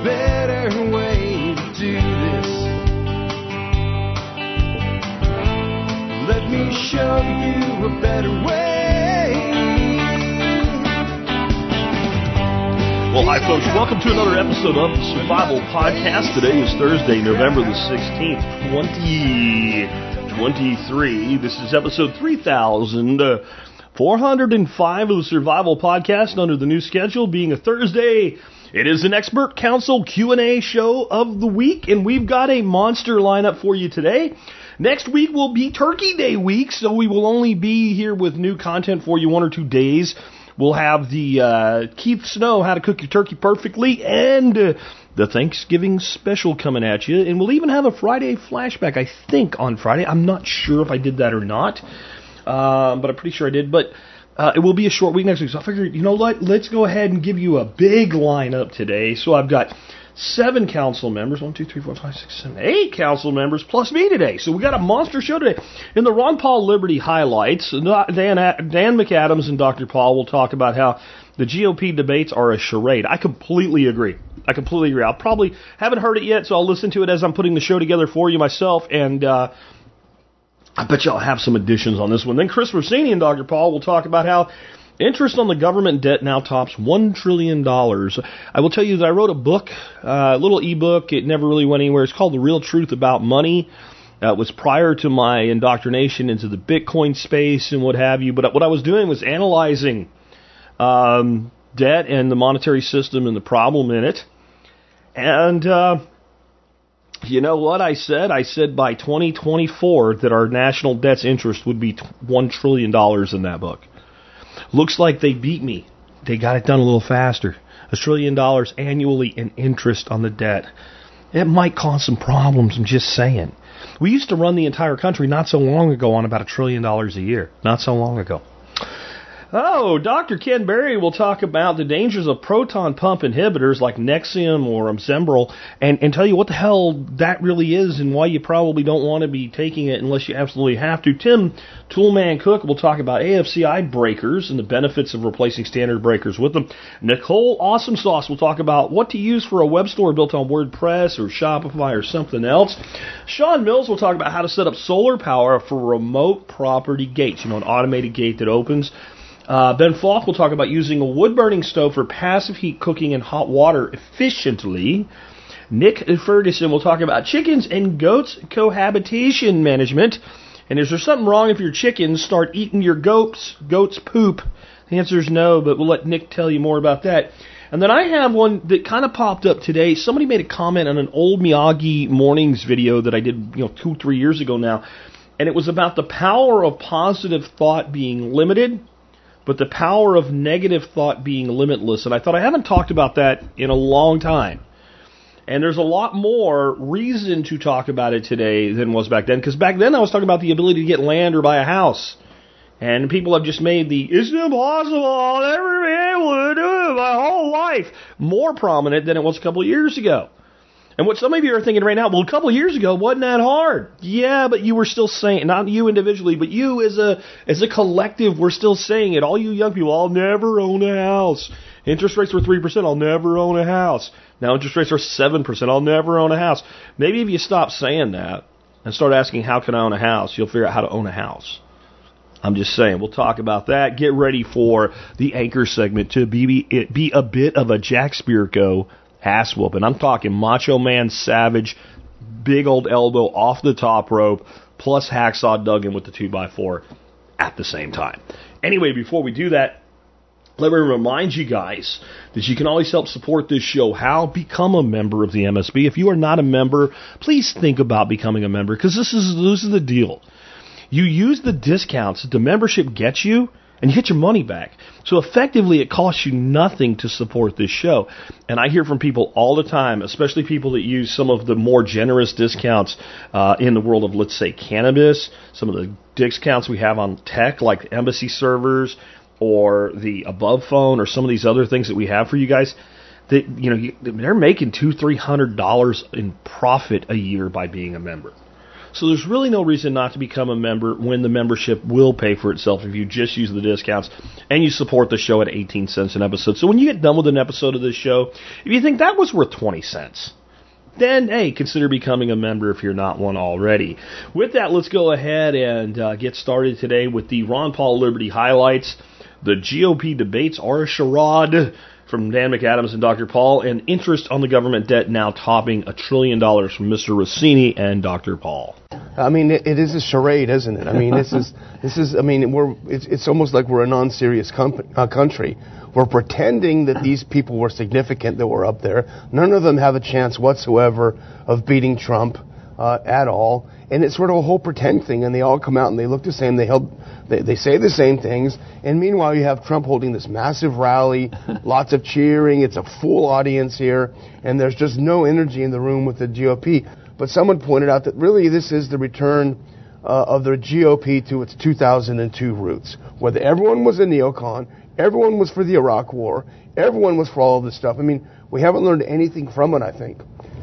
better way to do this. Let me show you a better way. Well, hi, folks. Welcome to another episode of the Survival Podcast. Today is Thursday, November the 16th, 2023. This is episode 3,405 of the Survival Podcast under the new schedule, being a Thursday. It is an expert council Q&A show of the week, and we've got a monster lineup for you today. Next week will be Turkey Day week, so we will only be here with new content for you 1 or 2 days. We'll have the Keith Snow, How to Cook Your Turkey Perfectly, and the Thanksgiving special coming at you. And we'll even have a Friday flashback, I think, on Friday. I'm not sure if I did that or not, but I'm pretty sure I did. But it will be a short week next week, so I figured, you know what, let's go ahead and give you a big lineup today. So I've got 7 council members, 1, 2, 3, 4, 5, 6, 7, 8 council members, plus me today. So we got a monster show today. In the Ron Paul Liberty highlights, Dan McAdams and Dr. Paul will talk about how the GOP debates are a charade. I completely agree. I'll probably haven't heard it yet, so I'll listen to it as I'm putting the show together for you myself, and I bet you I'll have some additions on this one. Then Chris Rossini and Dr. Paul will talk about how interest on the government debt now tops $1 trillion. I will tell you that I wrote a book, a little ebook. It never really went anywhere. It's called The Real Truth About Money. It was prior to my indoctrination into the Bitcoin space and what have you. But what I was doing was analyzing debt and the monetary system and the problem in it. And you know what I said? I said by 2024 that our national debt's interest would be $1 trillion in that book. Looks like they beat me. They got it done a little faster. $1 trillion annually in interest on the debt. It might cause some problems, I'm just saying. We used to run the entire country not so long ago on about $1 trillion a year. Not so long ago. Oh, Dr. Ken Berry will talk about the dangers of proton pump inhibitors like Nexium or Zembrel and tell you what the hell that really is and why you probably don't want to be taking it unless you absolutely have to. Tim Toolman Cook will talk about AFCI breakers and the benefits of replacing standard breakers with them. Nicole Awesome Sauce will talk about what to use for a web store built on WordPress or Shopify or something else. Sean Mills will talk about how to set up solar power for remote property gates, an automated gate that opens. Ben Falk will talk about using a wood-burning stove for passive heat cooking in hot water efficiently. Nick Ferguson will talk about chickens and goats cohabitation management. And is there something wrong if your chickens start eating your goat's poop? The answer is no, but we'll let Nick tell you more about that. And then I have one that kind of popped up today. Somebody made a comment on an old Miyagi Mornings video that I did 2, 3 years ago now. And it was about the power of positive thought being limited, but the power of negative thought being limitless. And I thought I haven't talked about that in a long time. And there's a lot more reason to talk about it today than was back then. Because back then I was talking about the ability to get land or buy a house. And people have just made it's impossible, I'll never be able to do it my whole life, more prominent than it was a couple of years ago. And what some of you are thinking right now, well, a couple of years ago, wasn't that hard? Yeah, but you were still saying, not you individually, but you as a collective were still saying it. All you young people, I'll never own a house. Interest rates were 3%, I'll never own a house. Now interest rates are 7%, I'll never own a house. Maybe if you stop saying that and start asking, how can I own a house, you'll figure out how to own a house. I'm just saying, we'll talk about that. Get ready for the anchor segment to be a bit of a Jack Spirko ass whooping. I'm talking Macho Man Savage, big old elbow off the top rope, plus Hacksaw Duggan with the 2x4 at the same time. Anyway, before we do that, let me remind you guys that you can always help support this show. How? Become a member of the MSB. If you are not a member, please think about becoming a member, because this is the deal. You use the discounts that the membership gets you, and you get your money back. So effectively, it costs you nothing to support this show. And I hear from people all the time, especially people that use some of the more generous discounts in the world of, let's say, cannabis, some of the discounts we have on tech, like embassy servers or the Above phone or some of these other things that we have for you guys. That, they're making $200-300 in profit a year by being a member. So there's really no reason not to become a member when the membership will pay for itself if you just use the discounts and you support the show at 18 cents an episode. So when you get done with an episode of this show, if you think that was worth 20 cents, then, hey, consider becoming a member if you're not one already. With that, let's go ahead and get started today with the Ron Paul Liberty highlights. The GOP debates are a charade from Dan McAdams and Dr. Paul, and interest on the government debt now topping $1 trillion from Mr. Rossini and Dr. Paul. I mean, it is a charade, isn't it? I mean, it's almost like we're a non-serious country. We're pretending that these people were significant that were up there. None of them have a chance whatsoever of beating Trump at all. And it's sort of a whole pretend thing, and they all come out and they look the same. They say the same things, and meanwhile you have Trump holding this massive rally, lots of cheering. It's a full audience here, and there's just no energy in the room with the GOP. But someone pointed out that really this is the return of the GOP to its 2002 roots, where everyone was a neocon, everyone was for the Iraq War, everyone was for all of this stuff. I mean, we haven't learned anything from it, I think.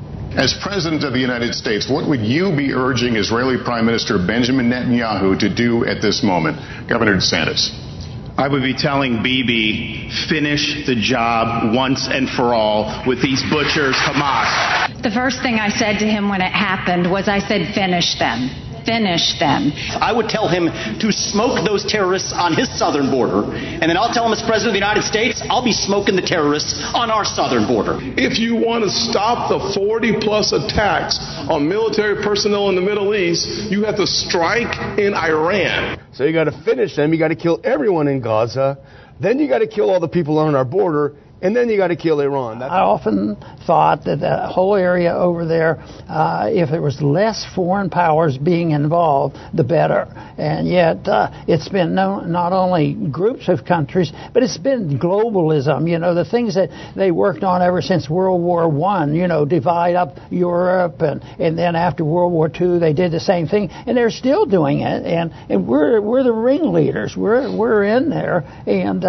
As President of the United States, what would you be urging Israeli Prime Minister Benjamin Netanyahu to do at this moment? Governor DeSantis. I would be telling Bibi, finish the job once and for all with these butchers, Hamas. The first thing I said to him when it happened was I said, finish them. Finish them. I would tell him to smoke those terrorists on his southern border, and then I'll tell him as President of the United States, I'll be smoking the terrorists on our southern border. If you want to stop the 40-plus attacks on military personnel in the Middle East, you have to strike in Iran. So you got to finish them. You got to kill everyone in Gaza. Then you got to kill all the people on our border. And then you got to kill Iran. I often thought that the whole area over there, if there was less foreign powers being involved, the better. And yet it's been not only groups of countries, but it's been globalism. You know, the things that they worked on ever since World War I, you know, divide up Europe. And then after World War II, they did the same thing. And they're still doing it. And we're the ringleaders. We're in there. And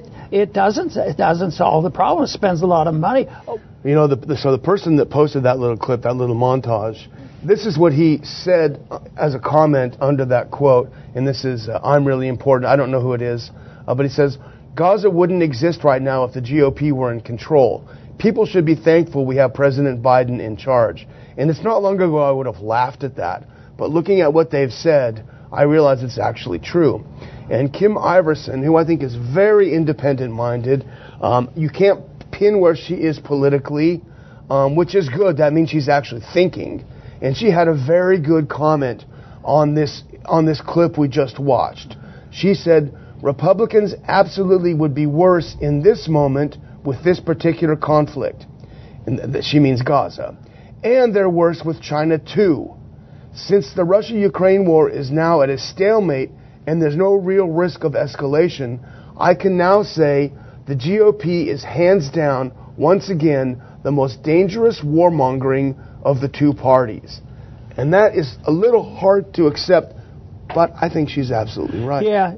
it doesn't solve the problem. It spends a lot of money. You know, so the person that posted that little clip, that little montage, this is what he said as a comment under that quote, and this is, I'm really important. I don't know who it is, but he says, Gaza wouldn't exist right now if the GOP were in control. People should be thankful we have President Biden in charge. And it's not long ago I would have laughed at that. But looking at what they've said, I realize it's actually true. And Kim Iverson, who I think is very independent-minded, you can't pin where she is politically, which is good. That means she's actually thinking. And she had a very good comment on this clip we just watched. She said, Republicans absolutely would be worse in this moment with this particular conflict. And she means Gaza. And they're worse with China too. Since the Russia-Ukraine war is now at a stalemate and there's no real risk of escalation, I can now say the GOP is hands down, once again, the most dangerous warmongering of the two parties. And that is a little hard to accept, but I think she's absolutely right. Yeah.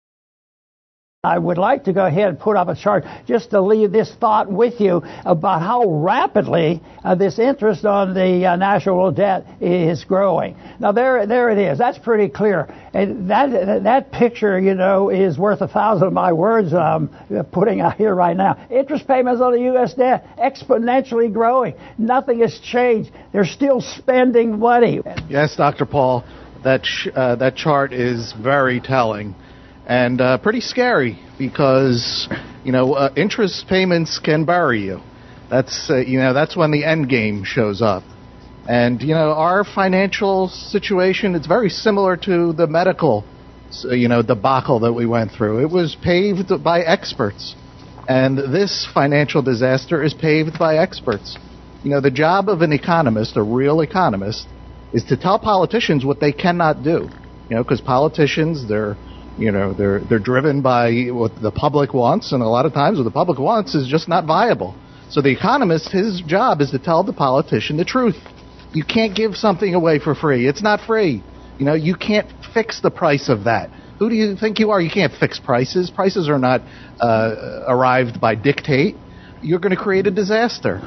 I would like to go ahead and put up a chart just to leave this thought with you about how rapidly this interest on the national debt is growing. Now, there it is. That's pretty clear. And that picture, you know, is worth 1,000 of my words I'm putting out here right now. Interest payments on the U.S. debt exponentially growing. Nothing has changed. They're still spending money. Yes, Dr. Paul, that chart is very telling. And pretty scary because, you know, interest payments can bury you. That's when the end game shows up. And, you know, our financial situation, it's very similar to the medical, debacle that we went through. It was paved by experts. And this financial disaster is paved by experts. You know, the job of an economist, a real economist, is to tell politicians what they cannot do. You know, because politicians, they're driven by what the public wants, and a lot of times what the public wants is just not viable. So the economist, his job is to tell the politician the truth. You can't give something away for free. It's not free. You know, you can't fix the price of that. Who do you think you are? You can't fix prices. Prices are not arrived by dictate. You're going to create a disaster.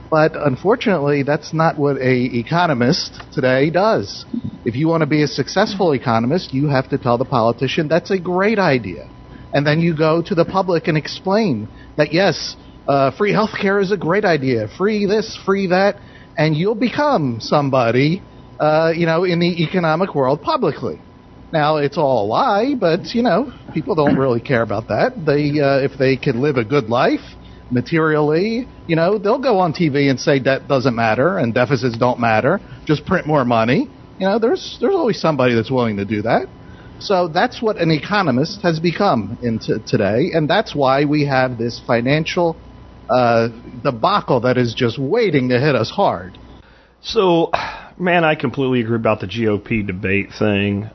But unfortunately, that's not what an economist today does. If you want to be a successful economist, you have to tell the politician that's a great idea. And then you go to the public and explain that, yes, free healthcare is a great idea, free this, free that, and you'll become somebody, in the economic world publicly. Now, it's all a lie, but, people don't really care about that. If they can live a good life materially, they'll go on TV and say debt doesn't matter and deficits don't matter, just print more money. There's always somebody that's willing to do that. So that's what an economist has become today, and that's why we have this financial debacle that is just waiting to hit us hard. So, man, I completely agree about the GOP debate thing.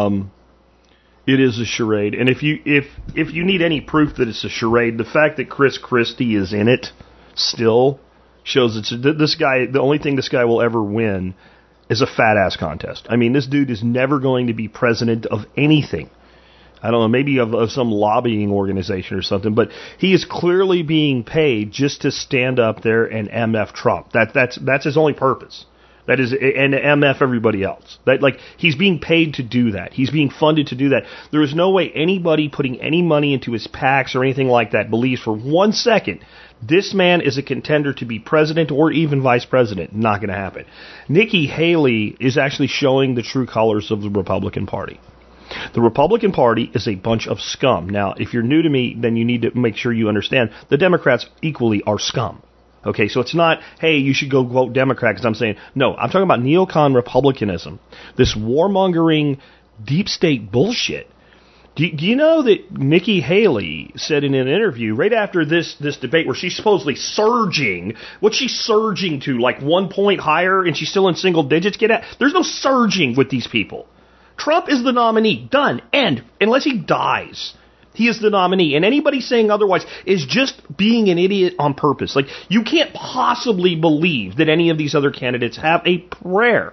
It is a charade, and if you need any proof that it's a charade, the fact that Chris Christie is in it still shows this guy. The only thing this guy will ever win is a fat ass contest. I mean, this dude is never going to be president of anything. I don't know, maybe of some lobbying organization or something, but he is clearly being paid just to stand up there and MF Trump. That's his only purpose. That is, and MF everybody else. He's being paid to do that. He's being funded to do that. There is no way anybody putting any money into his PACs or anything like that believes for 1 second this man is a contender to be president or even vice president. Not going to happen. Nikki Haley is actually showing the true colors of the Republican Party. The Republican Party is a bunch of scum. Now, if you're new to me, then you need to make sure you understand the Democrats equally are scum. Okay, so it's not, hey, you should go vote Democrat, because I'm saying, no, I'm talking about neocon republicanism, this warmongering deep state bullshit. Do you know that Nikki Haley said in an interview right after this debate where she's supposedly surging, what's she surging to, like 1 point higher, and she's still in single digits? There's no surging with these people. Trump is the nominee, done, end, unless he dies. He is the nominee, and anybody saying otherwise is just being an idiot on purpose. Like, you can't possibly believe that any of these other candidates have a prayer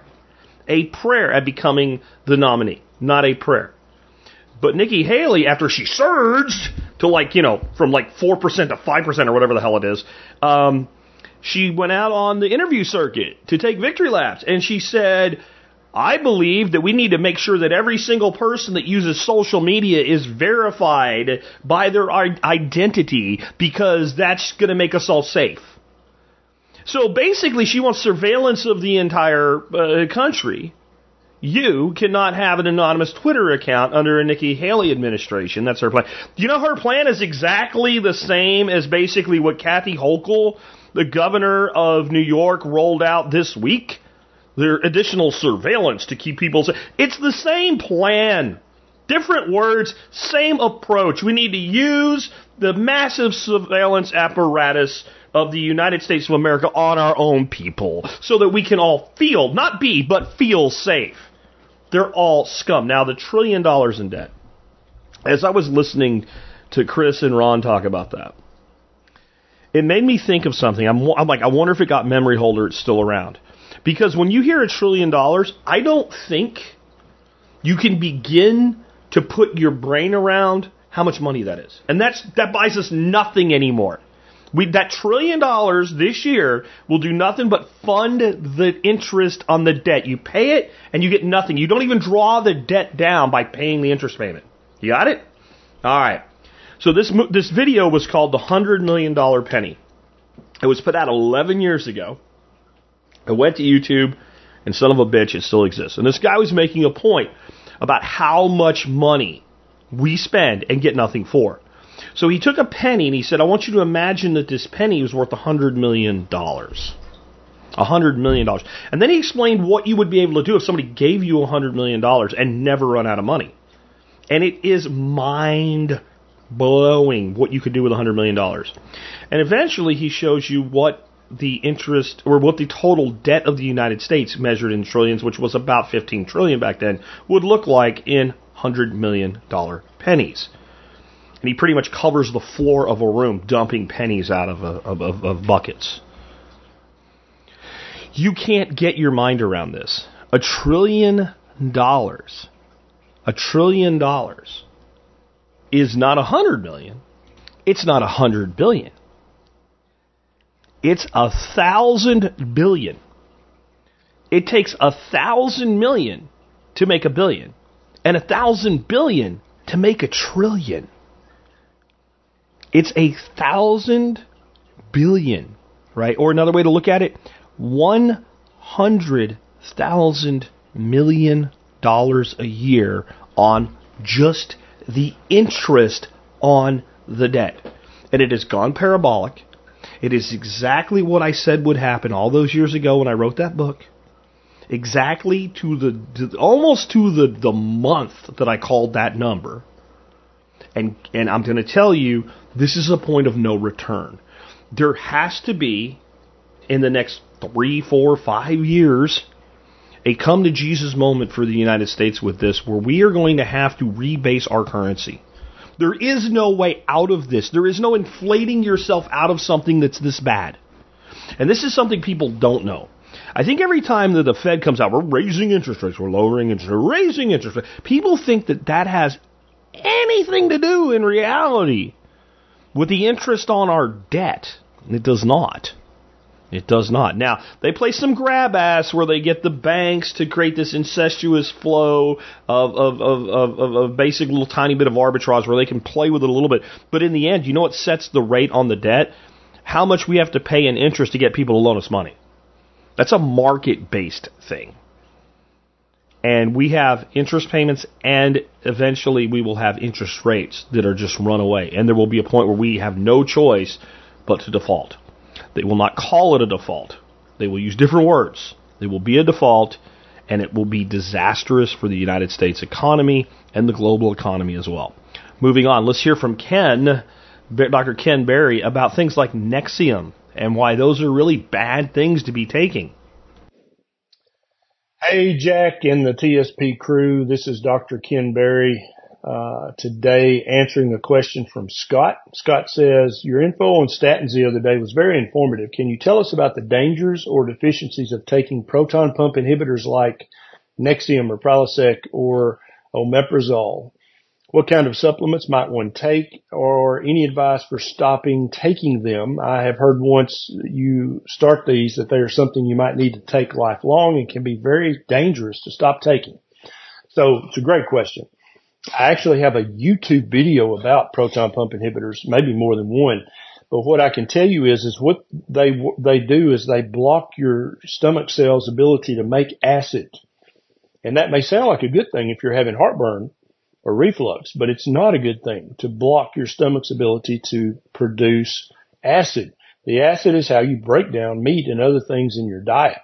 at becoming the nominee, not a prayer. But Nikki Haley, after she surged to from 4% to 5% or whatever the hell it is, she went out on the interview circuit to take victory laps, and she said, I believe that we need to make sure that every single person that uses social media is verified by their identity, because that's going to make us all safe. So basically, she wants surveillance of the entire country. You cannot have an anonymous Twitter account under a Nikki Haley administration. That's her plan. You know, her plan is exactly the same as basically what Kathy Hochul, the governor of New York, rolled out this week. There additional surveillance to keep people safe. It's the same plan. Different words, same approach. We need to use the massive surveillance apparatus of the United States of America on our own people so that we can all feel, not be, but feel safe. They're all scum. Now, the $1 trillion in debt. As I was listening to Chris and Ron talk about that, it made me think of something. I'm like, I wonder if it got memory holder, it's still around. Because when you hear $1 trillion, I don't think you can begin to put your brain around how much money that is. And that buys us nothing anymore. That $1 trillion this year will do nothing but fund the interest on the debt. You pay it and you get nothing. You don't even draw the debt down by paying the interest payment. You got it? All right. So this video was called the $100 Million Penny. It was put out 11 years ago. I went to YouTube, and son of a bitch, it still exists. And this guy was making a point about how much money we spend and get nothing for. So he took a penny, and he said, I want you to imagine that this penny was worth $100 million. $100 million. And then he explained what you would be able to do if somebody gave you $100 million and never run out of money. And it is mind-blowing what you could do with $100 million. And eventually he shows you what the interest, or what the total debt of the United States, measured in trillions, which was about 15 trillion back then, would look like in $100 million pennies. And he pretty much covers the floor of a room dumping pennies out of buckets. You can't get your mind around this. $1 trillion. $1 trillion is not 100 million. It's not 100 billion. It's 1,000 billion. It takes 1,000 million to make a billion, and 1,000 billion to make a trillion. It's 1,000 billion, right? Or another way to look at it, $100,000 million a year on just the interest on the debt. And it has gone parabolic. It is exactly what I said would happen all those years ago when I wrote that book. Exactly almost to the month that I called that number. And I'm going to tell you, this is a point of no return. There has to be, in the next 3, 4, 5 years, a come to Jesus moment for the United States with this, where we are going to have to rebase our currency. There is no way out of this. There is no inflating yourself out of something that's this bad. And this is something people don't know. I think every time that the Fed comes out, we're raising interest rates, we're lowering interest rates, we're raising interest rates. People think that has anything to do in reality with the interest on our debt. It does not. It does not. Now, they play some grab ass where they get the banks to create this incestuous flow of basic little tiny bit of arbitrage where they can play with it a little bit. But in the end, you know what sets the rate on the debt? How much we have to pay in interest to get people to loan us money. That's a market-based thing. And we have interest payments, and eventually we will have interest rates that are just run away. And there will be a point where we have no choice but to default. They will not call it a default. They will use different words. They will be a default, and it will be disastrous for the United States economy and the global economy as well. Moving on, let's hear from Dr. Ken Berry, about things like Nexium and why those are really bad things to be taking. Hey, Jack and the TSP crew. This is Dr. Ken Berry. Today answering a question from Scott. Scott says, your info on statins the other day was very informative. Can you tell us about the dangers or deficiencies of taking proton pump inhibitors like Nexium or Prilosec or omeprazole? What kind of supplements might one take, or any advice for stopping taking them? I have heard once you start these that they are something you might need to take lifelong and can be very dangerous to stop taking. So it's a great question. I actually have a YouTube video about proton pump inhibitors, maybe more than one. But what I can tell you is what they do is they block your stomach cells' ability to make acid. And that may sound like a good thing if you're having heartburn or reflux, but it's not a good thing to block your stomach's ability to produce acid. The acid is how you break down meat and other things in your diet.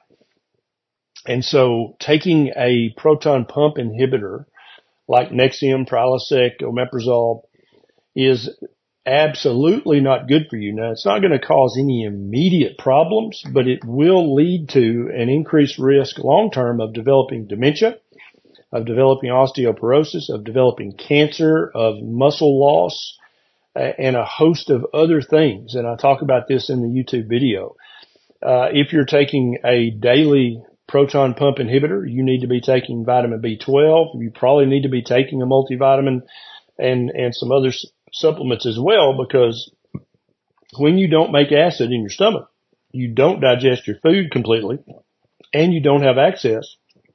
And so taking a proton pump inhibitor like Nexium, Prilosec, omeprazole is absolutely not good for you. Now, it's not going to cause any immediate problems, but it will lead to an increased risk long-term of developing dementia, of developing osteoporosis, of developing cancer, of muscle loss, and a host of other things. And I talk about this in the YouTube video. If you're taking a daily proton pump inhibitor, you need to be taking vitamin B12. You probably need to be taking a multivitamin and some other supplements as well, because when you don't make acid in your stomach, you don't digest your food completely, and you don't have access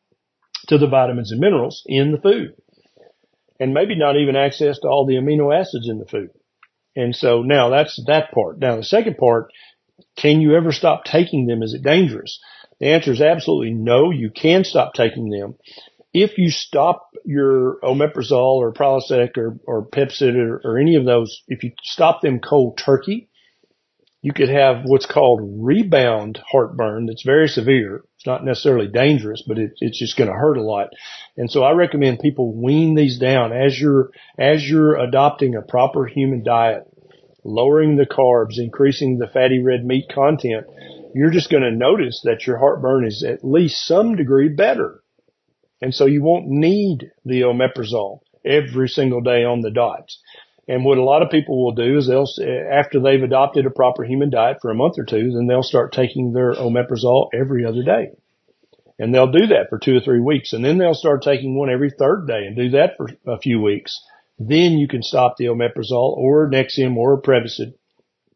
to the vitamins and minerals in the food, and maybe not even access to all the amino acids in the food. And so now that's that part. Now the second part, can you ever stop taking them? Is it dangerous? The answer is absolutely no. You can stop taking them. If you stop your omeprazole or Prilosec or Pepcid or any of those, if you stop them cold turkey, you could have what's called rebound heartburn that's very severe. It's not necessarily dangerous, but it's just going to hurt a lot. And so I recommend people wean these down as you're adopting a proper human diet, lowering the carbs, increasing the fatty red meat content. You're just going to notice that your heartburn is at least some degree better. And so you won't need the omeprazole every single day on the dots. And what a lot of people will do is after they've adopted a proper human diet for a month or two, then they'll start taking their omeprazole every other day. And they'll do that for 2 or 3 weeks. And then they'll start taking one every third day and do that for a few weeks. Then you can stop the omeprazole or Nexium or Prevacid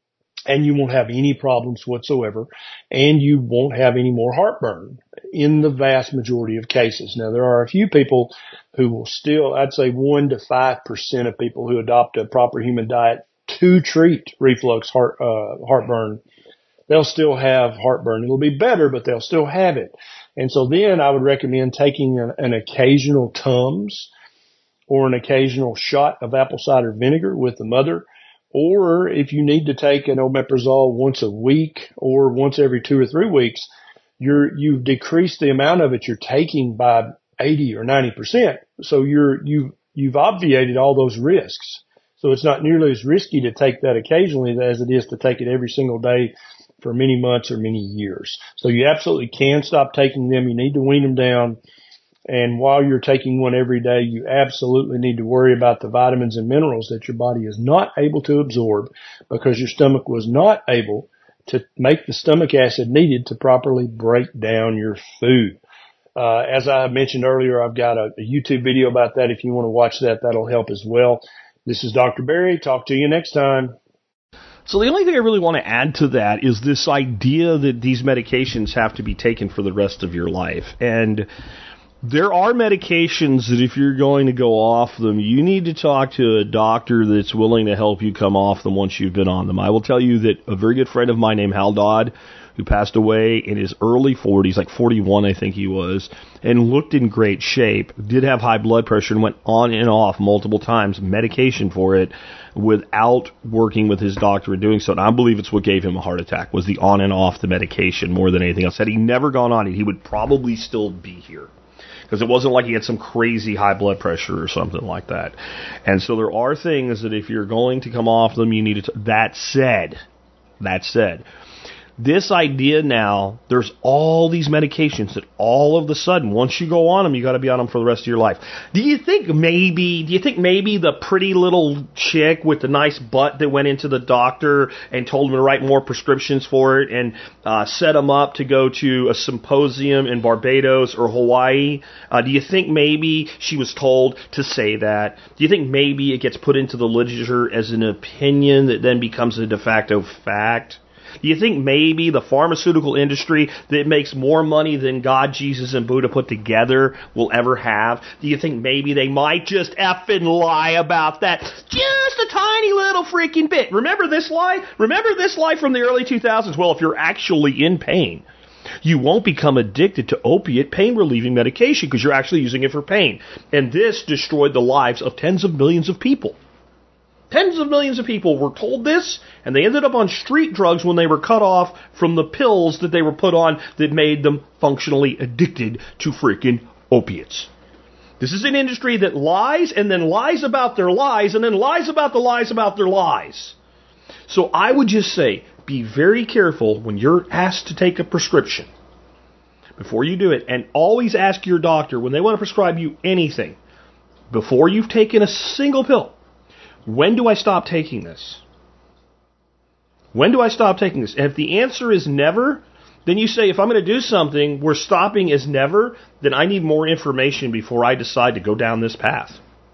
and you won't have any problems whatsoever, and you won't have any more heartburn in the vast majority of cases. Now, there are a few people who will still, I'd say 1 to 5% of people who adopt a proper human diet to treat reflux heartburn, they'll still have heartburn. It'll be better, but they'll still have it. And so then I would recommend taking an occasional Tums or an occasional shot of apple cider vinegar with the mother. Or if you need to take an omeprazole once a week or once every 2 or 3 weeks, you've decreased the amount of it you're taking by 80 or 90%. So you've obviated all those risks. So it's not nearly as risky to take that occasionally as it is to take it every single day for many months or many years. So you absolutely can stop taking them. You need to wean them down. And while you're taking one every day, you absolutely need to worry about the vitamins and minerals that your body is not able to absorb because your stomach was not able to make the stomach acid needed to properly break down your food. As I mentioned earlier, I've got a YouTube video about that. If you want to watch that, that'll help as well. This is Dr. Berry. Talk to you next time. So the only thing I really want to add to that is this idea that these medications have to be taken for the rest of your life. And there are medications that if you're going to go off them, you need to talk to a doctor that's willing to help you come off them once you've been on them. I will tell you that a very good friend of mine named Hal Dodd, who passed away in his early 40s, like 41 I think he was, and looked in great shape, did have high blood pressure and went on and off multiple times, medication for it, without working with his doctor and doing so. And I believe it's what gave him a heart attack, was the on and off the medication more than anything else. Had he never gone on it, he would probably still be here. Because it wasn't like he had some crazy high blood pressure or something like that. And so there are things that if you're going to come off them, you need to... That said, this idea now, there's all these medications that all of a sudden, once you go on them, you got to be on them for the rest of your life. Do you think maybe the pretty little chick with the nice butt that went into the doctor and told him to write more prescriptions for it and set him up to go to a symposium in Barbados or Hawaii, do you think maybe she was told to say that? Do you think maybe it gets put into the literature as an opinion that then becomes a de facto fact? Do you think maybe the pharmaceutical industry that makes more money than God, Jesus, and Buddha put together will ever have? Do you think maybe they might just effing lie about that? Just a tiny little freaking bit. Remember this lie? Remember this lie from the early 2000s? Well, if you're actually in pain, you won't become addicted to opiate pain-relieving medication because you're actually using it for pain. And this destroyed the lives of tens of millions of people. Tens of millions of people were told this, and they ended up on street drugs when they were cut off from the pills that they were put on that made them functionally addicted to freaking opiates. This is an industry that lies and then lies about their lies and then lies about the lies about their lies. So I would just say, be very careful when you're asked to take a prescription before you do it, and always ask your doctor when they want to prescribe you anything, before you've taken a single pill, when do I stop taking this? When do I stop taking this? And if the answer is never, then you say, if I'm going to do something where stopping is never, then I need more information before I decide to go down this path.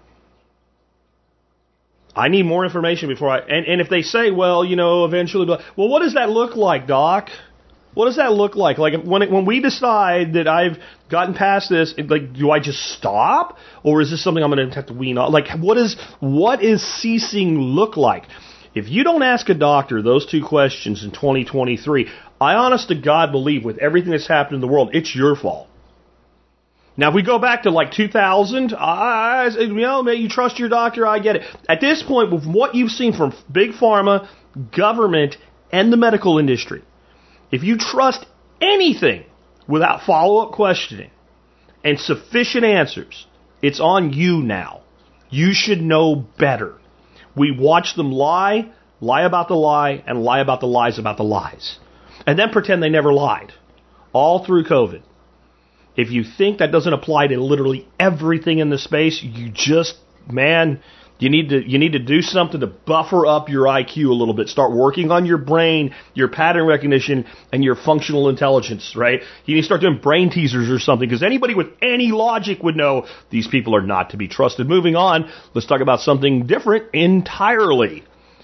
I need more information before and if they say, well, eventually, well, what does that look like, Doc? What does that look like? Like when we decide that I've gotten past this, like, do I just stop, or is this something I'm going to have to wean off? Like, what is ceasing look like? If you don't ask a doctor those two questions in 2023, I honest to God believe with everything that's happened in the world, it's your fault. Now, if we go back to like 2000, you trust your doctor, I get it. At this point, with what you've seen from big pharma, government, and the medical industry, if you trust anything without follow-up questioning and sufficient answers, it's on you now. You should know better. We watch them lie about the lie, and lie about the lies about the lies. And then pretend they never lied. All through COVID. If you think that doesn't apply to literally everything in the space, you need to do something to buffer up your IQ a little bit. Start working on your brain, your pattern recognition, and your functional intelligence, right? You need to start doing brain teasers or something, because anybody with any logic would know these people are not to be trusted. Moving on, let's talk about something different entirely.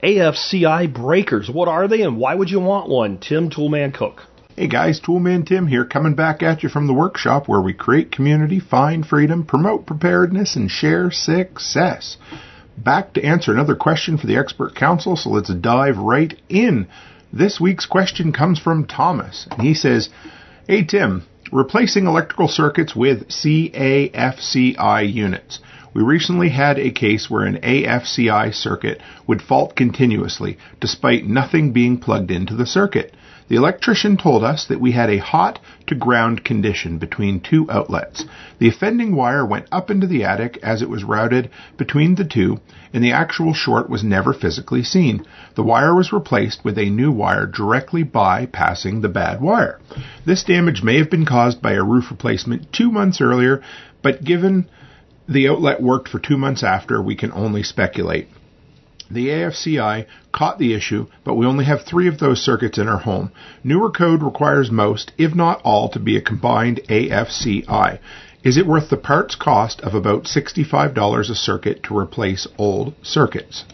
AFCI breakers. What are they and why would you want one? Tim Toolman Cook. Hey guys, Toolman Tim here, coming back at you from the workshop where we create community, find freedom, promote preparedness, and share success. Back to answer another question for the Expert Council, so let's dive right in. This week's question comes from Thomas, and he says, Hey Tim, replacing electrical circuits with CAFCI units. We recently had a case where an AFCI circuit would fault continuously, despite nothing being plugged into the circuit. The electrician told us that we had a hot to ground condition between two outlets. The offending wire went up into the attic as it was routed between the two, and the actual short was never physically seen. The wire was replaced with a new wire directly bypassing the bad wire. This damage may have been caused by a roof replacement 2 months earlier, but given the outlet worked for 2 months after, we can only speculate. The AFCI caught the issue, but we only have 3 of those circuits in our home. Newer code requires most, if not all, to be a combined AFCI. Is it worth the parts cost of about $65 a circuit to replace old circuits?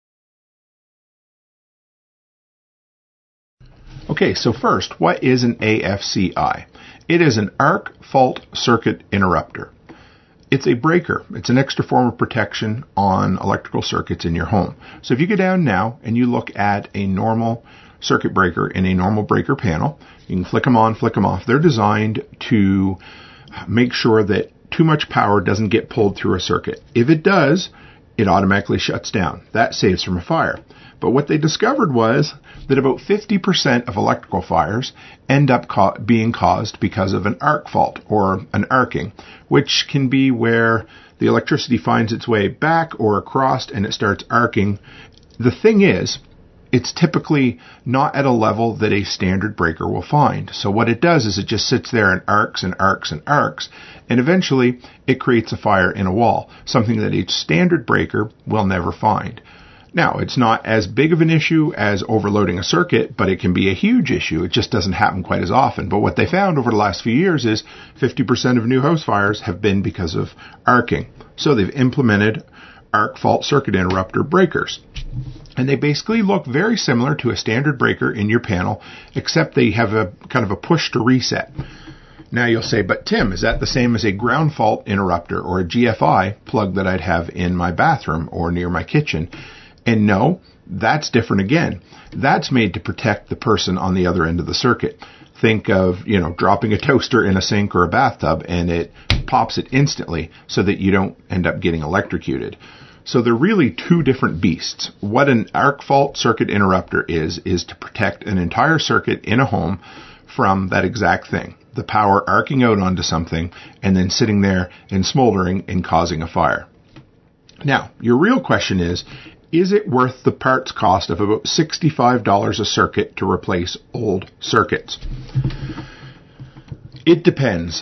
Okay, so first, what is an AFCI? It is an arc fault circuit interrupter. It's a breaker. It's an extra form of protection on electrical circuits in your home. So if you go down now and you look at a normal circuit breaker in a normal breaker panel, you can flick them on, flick them off. They're designed to make sure that too much power doesn't get pulled through a circuit. If it does, it automatically shuts down. That saves from a fire. But what they discovered was that about 50% of electrical fires end up being caused because of an arc fault or an arcing, which can be where the electricity finds its way back or across and it starts arcing. The thing is, it's typically not at a level that a standard breaker will find. So what it does is it just sits there and arcs and arcs and arcs, and eventually it creates a fire in a wall, something that a standard breaker will never find. Now, it's not as big of an issue as overloading a circuit, but it can be a huge issue. It just doesn't happen quite as often. But what they found over the last few years is 50% of new house fires have been because of arcing. So they've implemented arc fault circuit interrupter breakers. And they basically look very similar to a standard breaker in your panel, except they have a kind of a push to reset. Now you'll say, but Tim, is that the same as a ground fault interrupter or a GFI plug that I'd have in my bathroom or near my kitchen? And no, that's different again. That's made to protect the person on the other end of the circuit. Think of, dropping a toaster in a sink or a bathtub and it pops it instantly so that you don't end up getting electrocuted. So they're really two different beasts. What an arc fault circuit interrupter is to protect an entire circuit in a home from that exact thing. The power arcing out onto something and then sitting there and smoldering and causing a fire. Now, your real question is it worth the parts cost of about $65 a circuit to replace old circuits? It depends.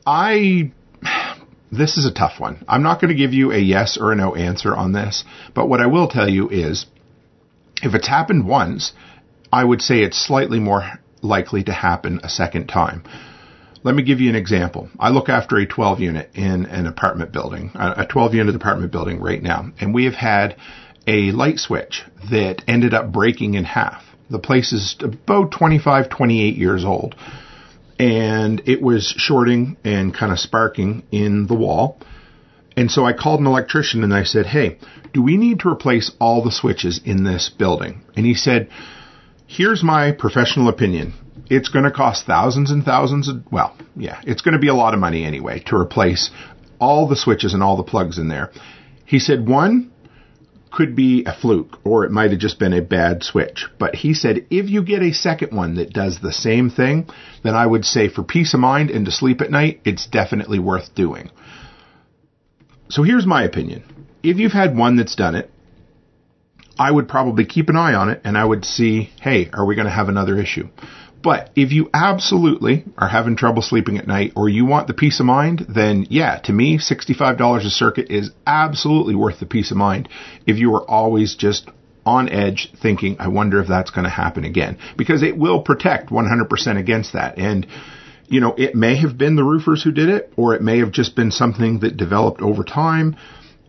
This is a tough one. I'm not going to give you a yes or a no answer on this, but what I will tell you is, if it's happened once, I would say it's slightly more likely to happen a second time. Let me give you an example. I look after a 12-unit in an apartment building, a 12-unit apartment building right now, and we have had a light switch that ended up breaking in half. The place is about 25, 28 years old, and it was shorting and kind of sparking in the wall. And so I called an electrician and I said, hey, do we need to replace all the switches in this building? And he said, here's my professional opinion. It's going to cost thousands and thousands it's going to be a lot of money anyway to replace all the switches and all the plugs in there. He said, one could be a fluke, or it might have just been a bad switch. But he said, if you get a second one that does the same thing, then I would say for peace of mind and to sleep at night, it's definitely worth doing. So here's my opinion. If you've had one that's done it, I would probably keep an eye on it and I would see, hey, are we going to have another issue? But if you absolutely are having trouble sleeping at night or you want the peace of mind, then yeah, to me, $65 a circuit is absolutely worth the peace of mind if you are always just on edge thinking, I wonder if that's going to happen again. Because it will protect 100% against that. And, it may have been the roofers who did it, or it may have just been something that developed over time.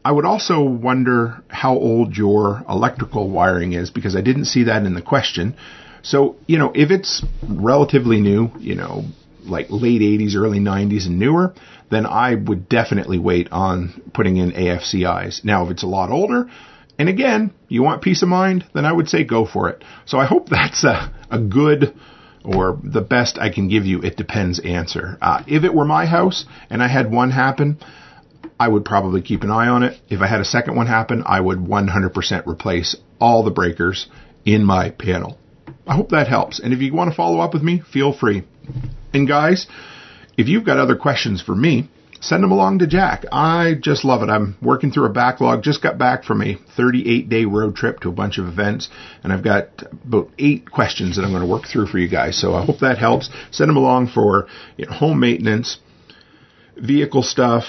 I would also wonder how old your electrical wiring is, because I didn't see that in the question. So, if it's relatively new, like late 80s, early 90s and newer, then I would definitely wait on putting in AFCIs. Now, if it's a lot older, and again, you want peace of mind, then I would say go for it. So I hope that's a good, or the best I can give you, it depends answer. If it were my house and I had one happen, I would probably keep an eye on it. If I had a second one happen, I would 100% replace all the breakers in my panel. I hope that helps. And if you want to follow up with me, feel free. And guys, if you've got other questions for me, send them along to Jack. I just love it. I'm working through a backlog. Just got back from a 38-day road trip to a bunch of events, and I've got about 8 questions that I'm going to work through for you guys. So I hope that helps. Send them along for home maintenance, vehicle stuff,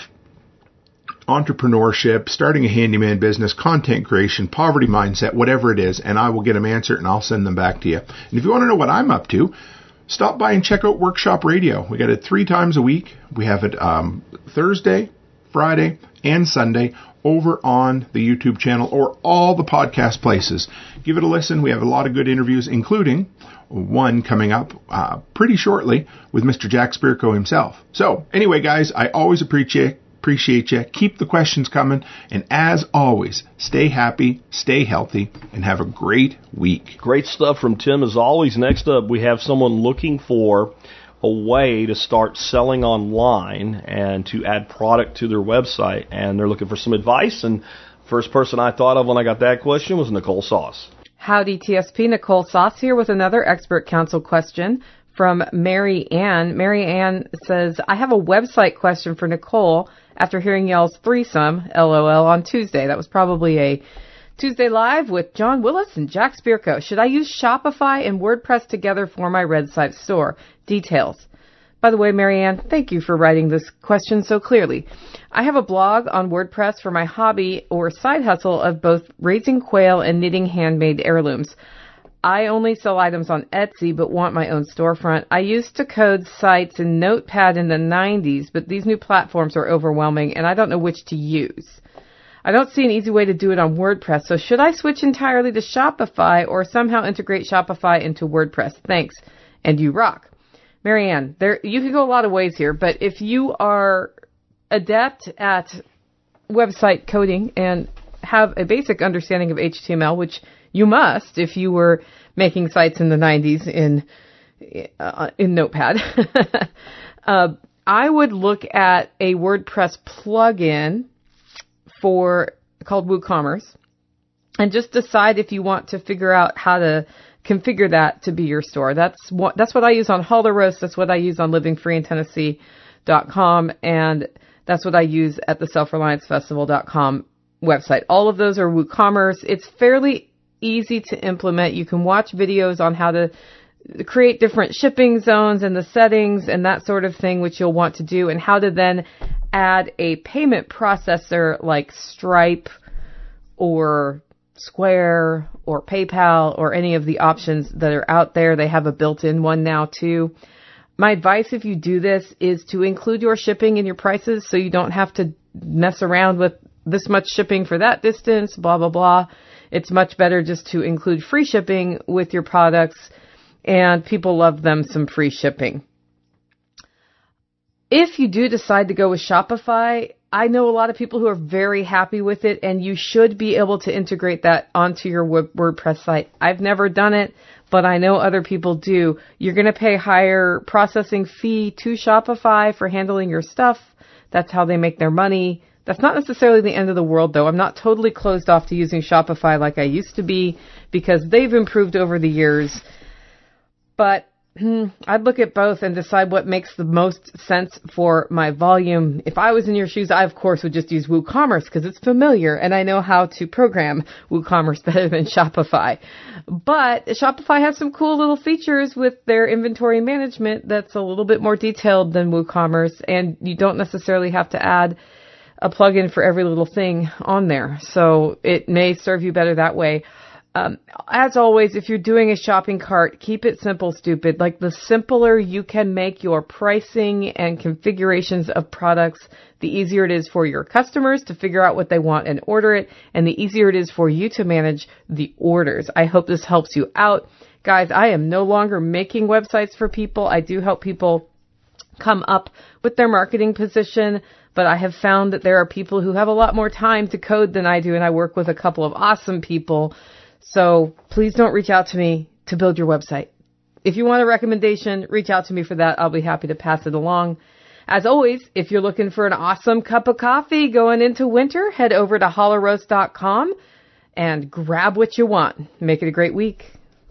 entrepreneurship, starting a handyman business, content creation, poverty mindset, whatever it is, and I will get them answered and I'll send them back to you. And if you want to know what I'm up to, stop by and check out Workshop Radio. We got it 3 times a week. We have it Thursday, Friday, and Sunday over on the YouTube channel or all the podcast places. Give it a listen. We have a lot of good interviews, including one coming up pretty shortly with Mr. Jack Spirko himself. So anyway, guys, I always appreciate you. Keep the questions coming. And as always, stay happy, stay healthy, and have a great week. Great stuff from Tim as always. Next up, we have someone looking for a way to start selling online and to add product to their website. And they're looking for some advice. And first person I thought of when I got that question was Nicole Sauce. Howdy, TSP. Nicole Sauce here with another Expert Council question from Mary Ann. Mary Ann says, I have a website question for Nicole after hearing y'all's threesome, LOL, on Tuesday. That was probably a Tuesday Live with John Willis and Jack Spirko. Should I use Shopify and WordPress together for my Red Site store? Details. By the way, Mary Ann, thank you for writing this question so clearly. I have a blog on WordPress for my hobby or side hustle of both raising quail and knitting handmade heirlooms. I only sell items on Etsy, but want my own storefront. I used to code sites in Notepad in the 90s, but these new platforms are overwhelming, and I don't know which to use. I don't see an easy way to do it on WordPress, so should I switch entirely to Shopify or somehow integrate Shopify into WordPress? Thanks, and you rock. Marianne, you could go a lot of ways here, but if you are adept at website coding and have a basic understanding of HTML, which you must if you were making sites in the 90s in Notepad. I would look at a WordPress plugin called WooCommerce and just decide if you want to figure out how to configure that to be your store. That's what I use on Halderoast. That's what I use on livingfreeintennessee.com, and that's what I use at the selfreliancefestival.com website. All of those are WooCommerce. It's fairly easy to implement. You can watch videos on how to create different shipping zones and the settings and that sort of thing, which you'll want to do, and how to then add a payment processor like Stripe or Square or PayPal or any of the options that are out there. They have a built-in one now too. My advice if you do this is to include your shipping in your prices so you don't have to mess around with this much shipping for that distance, blah, blah, blah. It's much better just to include free shipping with your products, and people love them some free shipping. If you do decide to go with Shopify, I know a lot of people who are very happy with it, and you should be able to integrate that onto your WordPress site. I've never done it, but I know other people do. You're going to pay higher processing fee to Shopify for handling your stuff. That's how they make their money. That's not necessarily the end of the world, though. I'm not totally closed off to using Shopify like I used to be because they've improved over the years. But I'd look at both and decide what makes the most sense for my volume. If I was in your shoes, I, of course, would just use WooCommerce because it's familiar and I know how to program WooCommerce better than Shopify. But Shopify has some cool little features with their inventory management that's a little bit more detailed than WooCommerce, and you don't necessarily have to add a plugin for every little thing on there. So it may serve you better that way. As always, if you're doing a shopping cart, keep it simple, stupid. Like, the simpler you can make your pricing and configurations of products, the easier it is for your customers to figure out what they want and order it, and the easier it is for you to manage the orders. I hope this helps you out. Guys, I am no longer making websites for people. I do help people come up with their marketing position, but I have found that there are people who have a lot more time to code than I do, and I work with a couple of awesome people. So please don't reach out to me to build your website. If you want a recommendation, reach out to me for that. I'll be happy to pass it along. As always, if you're looking for an awesome cup of coffee going into winter, head over to hollowroast.com and grab what you want. Make it a great week.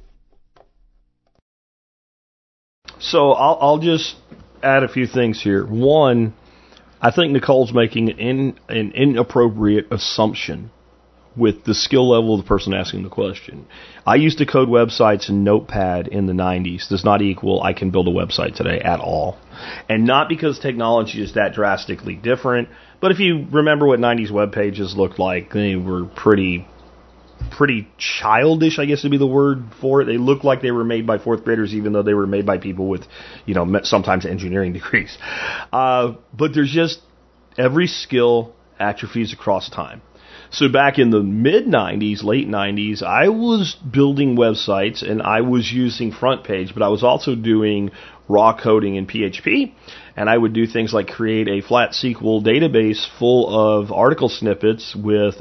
So I'll just add a few things here. One, I think Nicole's making an inappropriate assumption with the skill level of the person asking the question. I used to code websites in Notepad in the 90s. Does not equal I can build a website today at all. And not because technology is that drastically different, but if you remember what 90s web pages looked like, they were pretty childish, I guess would be the word for it. They looked like they were made by fourth graders, even though they were made by people with, sometimes engineering degrees. But there's just every skill atrophies across time. So back in the mid-90s, late 90s, I was building websites and I was using FrontPage, but I was also doing raw coding in PHP. And I would do things like create a flat SQL database full of article snippets with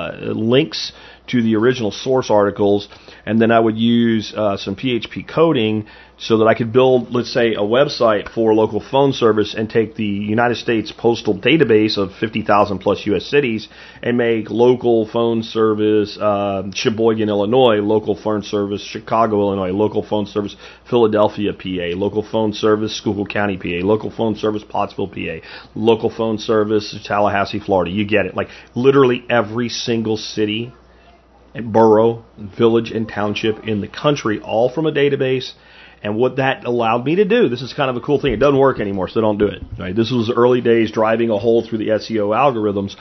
links to the original source articles. And then I would use some PHP coding so that I could build, let's say, a website for a local phone service and take the United States postal database of 50,000 plus U.S. cities and make local phone service Sheboygan, Illinois, local phone service Chicago, Illinois, local phone service Philadelphia, PA, local phone service Schuylkill County, PA, local phone service Pottsville, PA, local phone service Tallahassee, Florida. You get it. Like literally every single city and borough, village, and township in the country, all from a database. And what that allowed me to do, this is kind of a cool thing. It doesn't work anymore, so don't do it. Right? This was early days driving a hole through the SEO algorithms.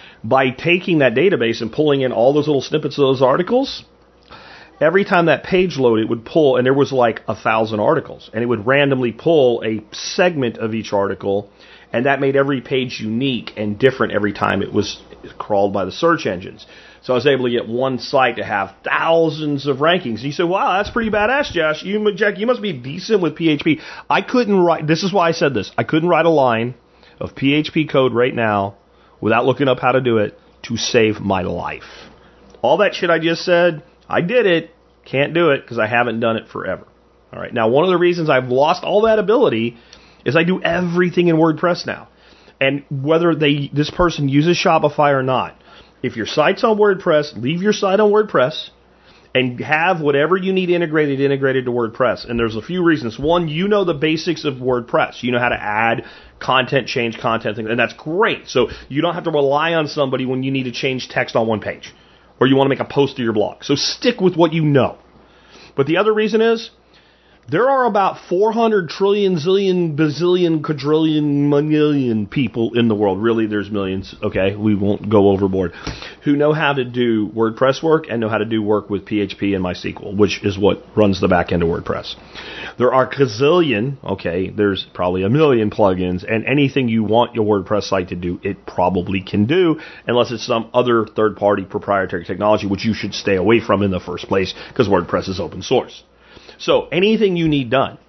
By taking that database and pulling in all those little snippets of those articles, every time that page loaded, it would pull, and there was like 1,000 articles, and it would randomly pull a segment of each article, and that made every page unique and different every time it was crawled by the search engines. So I was able to get one site to have thousands of rankings. And you say, wow, that's pretty badass, Jack. You must be decent with PHP. I couldn't write, this is why I said this, I couldn't write a line of PHP code right now without looking up how to do it to save my life. All that shit I just said, I did it, can't do it because I haven't done it forever. All right. Now, one of the reasons I've lost all that ability is I do everything in WordPress now. And whether this person uses Shopify or not, if your site's on WordPress, leave your site on WordPress and have whatever you need integrated to WordPress. And there's a few reasons. One, you know the basics of WordPress. You know how to add content, change content, things, and that's great. So you don't have to rely on somebody when you need to change text on one page or you want to make a post to your blog. So stick with what you know. But the other reason is there are about 400 trillion, zillion, bazillion, quadrillion, million people in the world. Really, there's millions, okay? We won't go overboard. Who know how to do WordPress work and know how to do work with PHP and MySQL, which is what runs the back end of WordPress. There are gazillion, okay, there's probably a million plugins, and anything you want your WordPress site to do, it probably can do, unless it's some other third-party proprietary technology, which you should stay away from in the first place, because WordPress is open source. So anything you need done.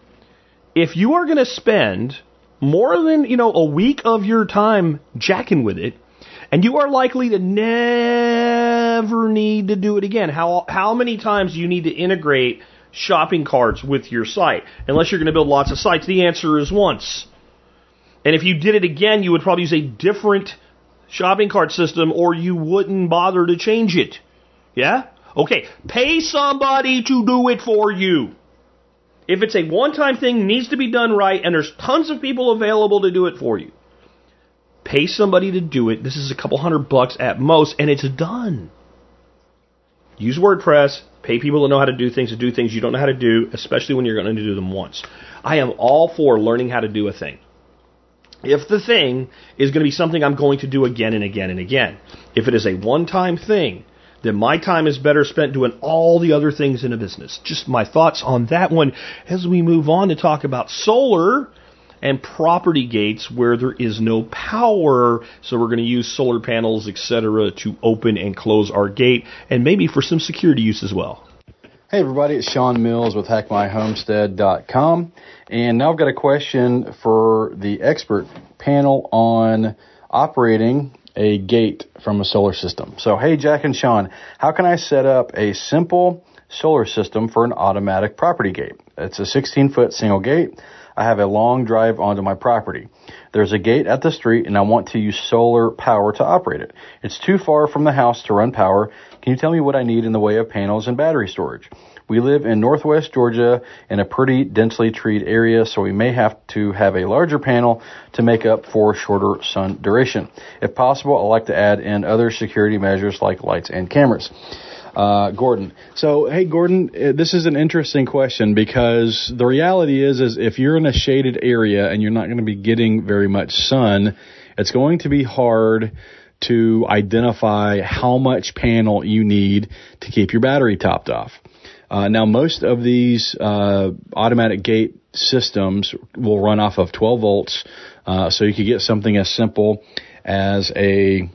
If you are going to spend more than, a week of your time jacking with it, and you are likely to never need to do it again, how many times do you need to integrate shopping carts with your site? Unless you're going to build lots of sites, the answer is once. And if you did it again, you would probably use a different shopping cart system, or you wouldn't bother to change it. Yeah? Okay, pay somebody to do it for you. If it's a one-time thing, needs to be done right, and there's tons of people available to do it for you, pay somebody to do it. This is a couple $100 at most, and it's done. Use WordPress. Pay people to know how to do things you don't know how to do, especially when you're going to do them once. I am all for learning how to do a thing. If the thing is going to be something I'm going to do again and again and again. If it is a one-time thing, then my time is better spent doing all the other things in a business. Just my thoughts on that one as we move on to talk about solar and property gates where there is no power. So we're going to use solar panels, etc., to open and close our gate, and maybe for some security use as well. Hey everybody, it's Sean Mills with HackMyHomestead.com, and now I've got a question for the expert panel on operating a gate from a solar system. So, hey Jack and Sean, how can I set up a simple solar system for an automatic property gate? It's a 16-foot single gate. I have a long drive onto my property. There's a gate at the street, and I want to use solar power to operate it. It's too far from the house to run power. Can you tell me what I need in the way of panels and battery storage? We live in northwest Georgia in a pretty densely treed area, so we may have to have a larger panel to make up for shorter sun duration. If possible, I'd like to add in other security measures like lights and cameras. Gordon. So, hey, Gordon, this is an interesting question because the reality is if you're in a shaded area and you're not going to be getting very much sun, it's going to be hard to identify how much panel you need to keep your battery topped off. Now, most of these automatic gate systems will run off of 12 volts, so you could get something as simple as a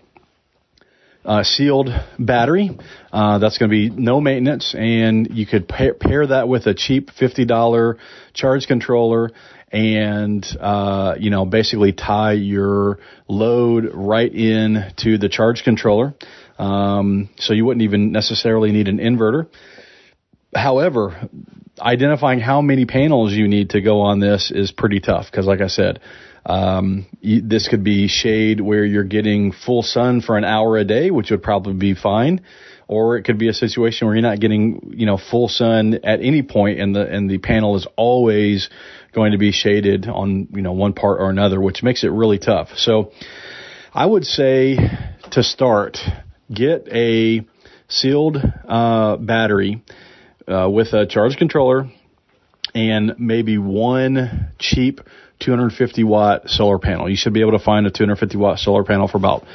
sealed battery. That's going to be no maintenance, and you could pair that with a cheap $50 charge controller and, basically tie your load right in to the charge controller. So you wouldn't even necessarily need an inverter. However, identifying how many panels you need to go on this is pretty tough because, like I said, this could be shade where you're getting full sun for an hour a day, which would probably be fine, or it could be a situation where you're not getting, full sun at any point, and the panel is always going to be shaded on, one part or another, which makes it really tough. So I would say to start, get a sealed battery with a charge controller and maybe one cheap 250-watt solar panel. You should be able to find a 250-watt solar panel for about,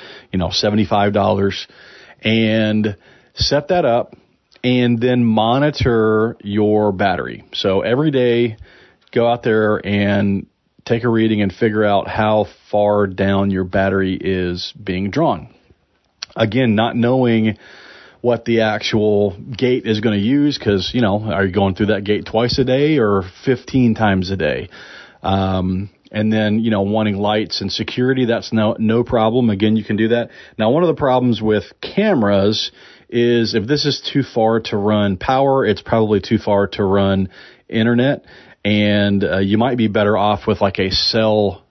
$75, and set that up and then monitor your battery. So every day, go out there and take a reading and figure out how far down your battery is being drawn. Again, not knowing what the actual gate is going to use because, are you going through that gate twice a day or 15 times a day? And then, wanting lights and security, that's no problem. Again, you can do that. Now, one of the problems with cameras is if this is too far to run power, it's probably too far to run internet. And you might be better off with like a cell,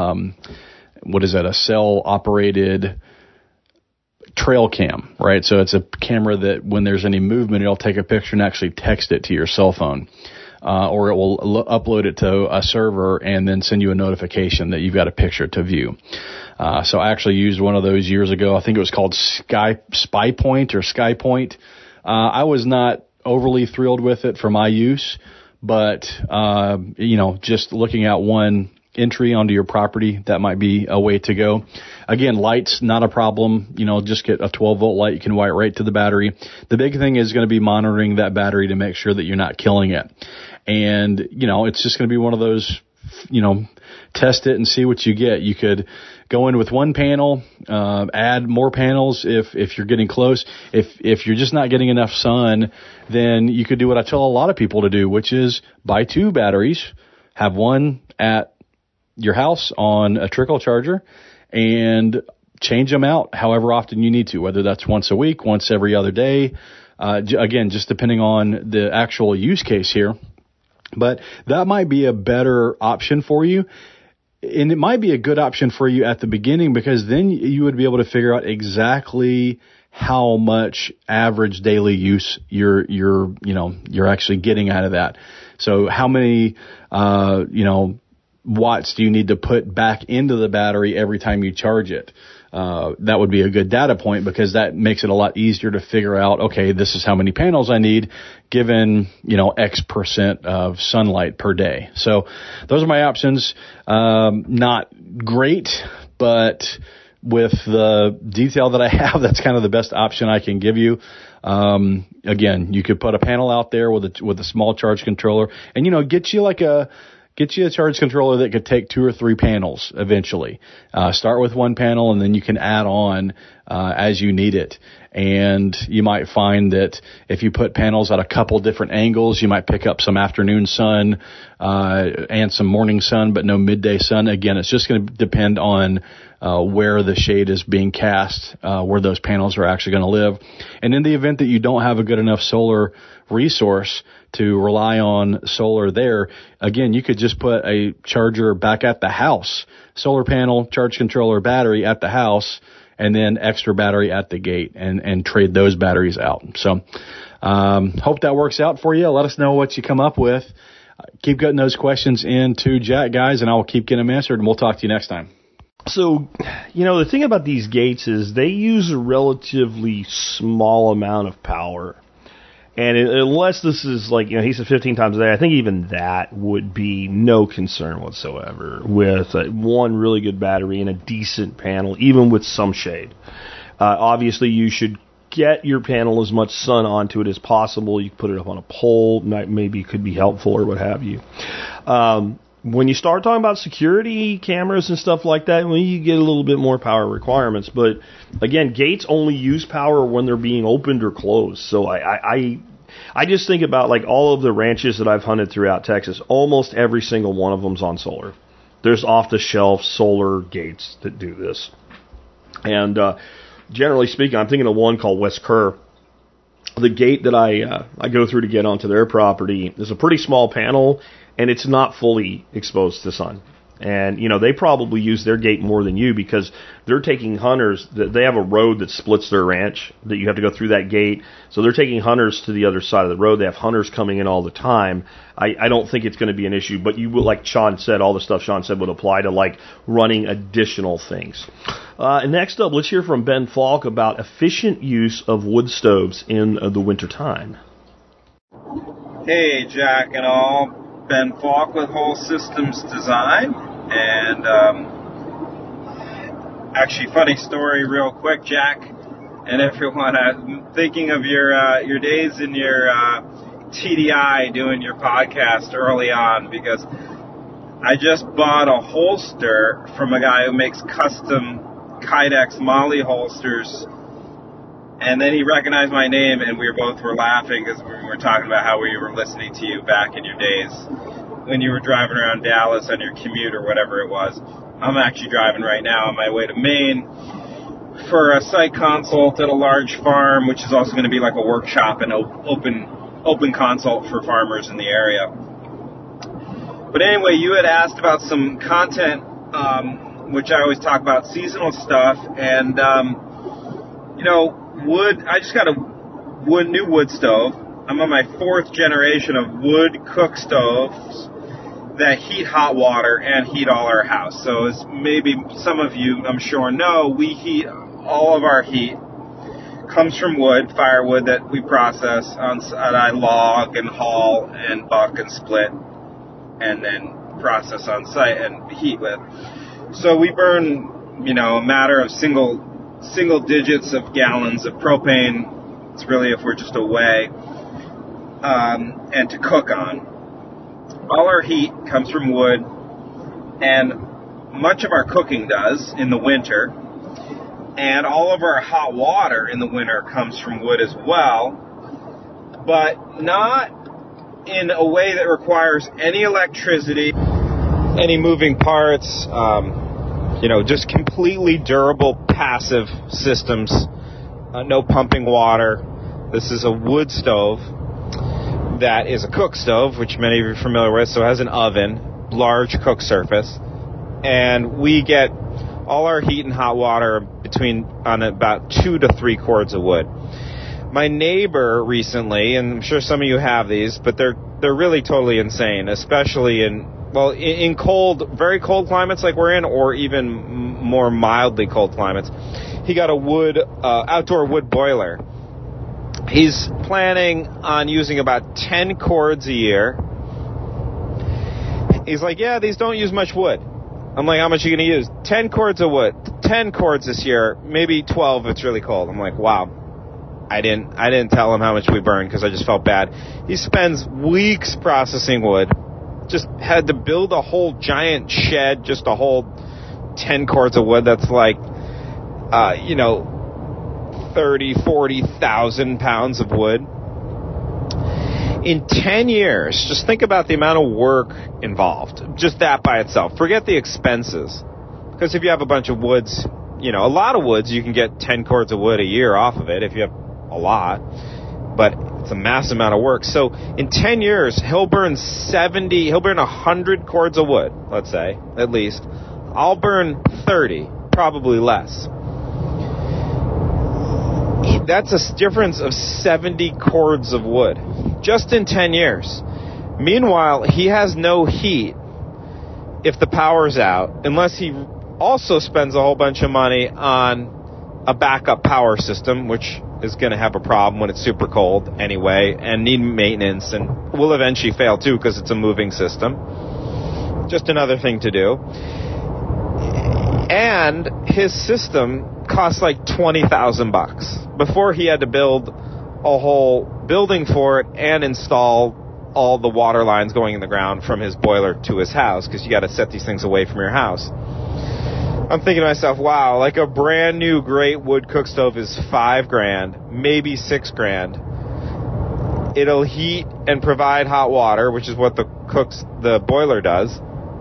a cell operated trail cam, right? So it's a camera that when there's any movement, it'll take a picture and actually text it to your cell phone. Or it will upload it to a server and then send you a notification that you've got a picture to view. So I actually used one of those years ago. I think it was called SkyPoint or SkyPoint. I was not overly thrilled with it for my use, but, just looking at one entry onto your property, that might be a way to go. Again, lights, not a problem. Just get a 12-volt light. You can wire it right to the battery. The big thing is going to be monitoring that battery to make sure that you're not killing it. And, it's just going to be one of those, test it and see what you get. You could go in with one panel, add more panels if you're getting close. If you're just not getting enough sun, then you could do what I tell a lot of people to do, which is buy 2 batteries, have one at your house on a trickle charger, and change them out however often you need to, whether that's once a week, once every other day. Again, just depending on the actual use case here. But that might be a better option for you. And it might be a good option for you at the beginning because then you would be able to figure out exactly how much average daily use you're actually getting out of that. So how many, watts do you need to put back into the battery every time you charge it? That would be a good data point because that makes it a lot easier to figure out, okay, this is how many panels I need given, X percent of sunlight per day. So those are my options. Not great, but with the detail that I have, that's kind of the best option I can give you. Again, you could put a panel out there with a small charge controller, and get you a charge controller that could take 2 or 3 panels eventually. Start with one panel, and then you can add on as you need it. And you might find that if you put panels at a couple different angles, you might pick up some afternoon sun and some morning sun, but no midday sun. Again, it's just going to depend on where the shade is being cast, where those panels are actually going to live. And in the event that you don't have a good enough solar resource to rely on solar there, again, you could just put a charger back at the house, solar panel, charge controller, battery at the house, and then extra battery at the gate, and trade those batteries out. So hope that works out for you. Let us know what you come up with. Keep getting those questions in to Jack, guys, and I will keep getting them answered, and we'll talk to you next time. So, the thing about these gates is they use a relatively small amount of power. And unless this is like, he said 15 times a day, I think even that would be no concern whatsoever with one really good battery and a decent panel, even with some shade. Obviously, you should get your panel as much sun onto it as possible. You can put it up on a pole, maybe it could be helpful or what have you. When you start talking about security cameras and stuff like that, you get a little bit more power requirements. But again, gates only use power when they're being opened or closed. So I just think about like all of the ranches that I've hunted throughout Texas. Almost every single one of them's on solar. There's off-the-shelf solar gates that do this. And generally speaking, I'm thinking of one called West Kerr. The gate that I go through to get onto their property is a pretty small panel, and it's not fully exposed to sun. And, they probably use their gate more than you because they're taking hunters. They have a road that splits their ranch that you have to go through that gate. So they're taking hunters to the other side of the road. They have hunters coming in all the time. I don't think it's going to be an issue. But you will, like Sean said, all the stuff Sean said would apply to, like, running additional things. Next up, let's hear from Ben Falk about efficient use of wood stoves in the wintertime. Hey, Jack and all. Ben Falk with Whole Systems Design, and actually, funny story, real quick, Jack, and everyone. I'm thinking of your days in your TDI doing your podcast early on, because I just bought a holster from a guy who makes custom Kydex Molly holsters. And then he recognized my name, and we both were laughing because we were talking about how we were listening to you back in your days when you were driving around Dallas on your commute or whatever it was. I'm actually driving right now on my way to Maine for a site consult at a large farm, which is also going to be like a workshop and open consult for farmers in the area. But anyway, you had asked about some content, which I always talk about, seasonal stuff, and wood. I just got a new wood stove. I'm on my 4th generation of wood cook stoves that heat hot water and heat all our house. So as maybe some of you, I'm sure, know, we heat all of our heat comes from wood, firewood that we process that I log and haul and buck and split and then process on site and heat with. So we burn, a matter of single digits of gallons of propane. It's really if we're just away, and to cook on. All our heat comes from wood, and much of our cooking does in the winter, and all of our hot water in the winter comes from wood as well, but not in a way that requires any electricity, any moving parts, just completely durable, passive systems, no pumping water. This is a wood stove that is a cook stove, which many of you are familiar with, so it has an oven, large cook surface, and we get all our heat and hot water on about 2 to 3 cords of wood. My neighbor recently, and I'm sure some of you have these, but they're really totally insane, especially in cold, very cold climates like we're in, or even more mildly cold climates. He got a outdoor wood boiler. He's planning on using about 10 cords a year. He's like, yeah, these don't use much wood. I'm like, how much are you going to use? 10 cords of wood. 10 cords this year, maybe 12 if it's really cold. I'm like, wow. I didn't tell him how much we burned because I just felt bad. He spends weeks processing wood. Just had to build a whole giant shed just to hold 10 cords of wood. That's like, 40,000 pounds of wood. In 10 years, just think about the amount of work involved. Just that by itself. Forget the expenses. Because if you have a bunch of woods, a lot of woods, you can get 10 cords of wood a year off of it if you have a lot. But it's a massive amount of work. So in 10 years, he'll burn 100 cords of wood, let's say, at least. I'll burn 30, probably less. That's a difference of 70 cords of wood, just in 10 years. Meanwhile, he has no heat if the power's out, unless he also spends a whole bunch of money on a backup power system, which is going to have a problem when it's super cold anyway, and need maintenance, and will eventually fail too because it's a moving system. Just another thing to do. And his system costs like $20,000 before he had to build a whole building for it and install all the water lines going in the ground from his boiler to his house, because you got to set these things away from your house. I'm thinking to myself, wow, like a brand new great wood cook stove is $5,000, maybe $6,000. It'll heat and provide hot water, which is what the boiler does,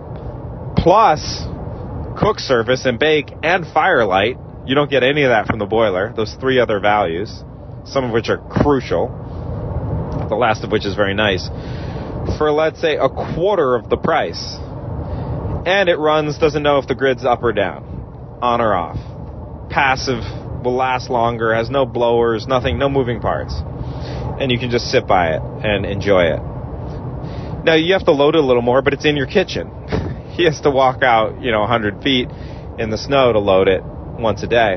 plus cook surface and bake and firelight. You don't get any of that from the boiler. Those 3 other values, some of which are crucial, the last of which is very nice, for let's say a quarter of the price. And it doesn't know if the grid's up or down, on or off. Passive, will last longer, has no blowers, nothing, no moving parts. And you can just sit by it and enjoy it. Now, you have to load it a little more, but it's in your kitchen. He has to walk out, 100 feet in the snow to load it once a day.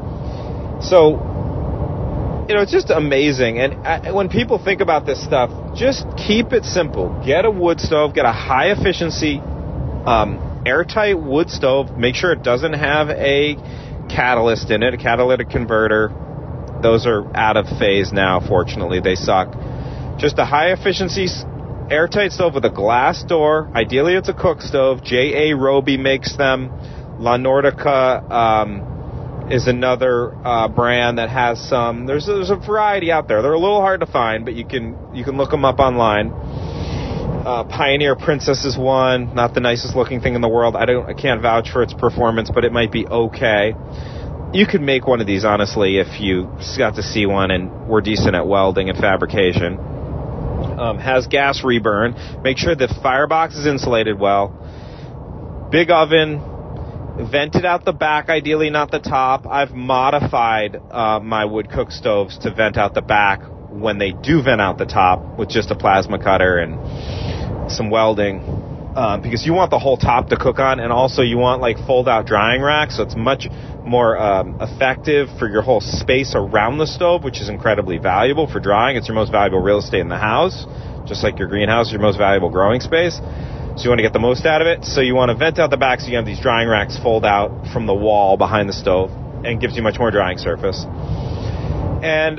So, it's just amazing. And when people think about this stuff, just keep it simple. Get a wood stove, get a high efficiency, airtight wood stove. Make sure it doesn't have a catalyst in it, a catalytic converter. Those are out of phase now, fortunately. They suck. Just a high efficiency airtight stove with a glass door. Ideally, it's a cook stove. J.A. Roby makes them. La Nordica is another brand that has some. There's a variety out there. They're a little hard to find, but you can look them up online. Pioneer Princess is one. Not the nicest looking thing in the world. I can't vouch for its performance, but it might be okay. You could make one of these, honestly, if you got to see one and were decent at welding and fabrication. Has gas reburn. Make sure the firebox is insulated well. Big oven. Vented out the back, ideally not the top. I've modified my wood cook stoves to vent out the back when they do vent out the top with just a plasma cutter and some welding, because you want the whole top to cook on, and also you want like fold-out drying racks, so it's much more effective for your whole space around the stove, which is incredibly valuable for drying. It's your most valuable real estate in the house, just like your greenhouse is your most valuable growing space. So you want to get the most out of it. So you want to vent out the back so you have these drying racks fold out from the wall behind the stove, and gives you much more drying surface. And,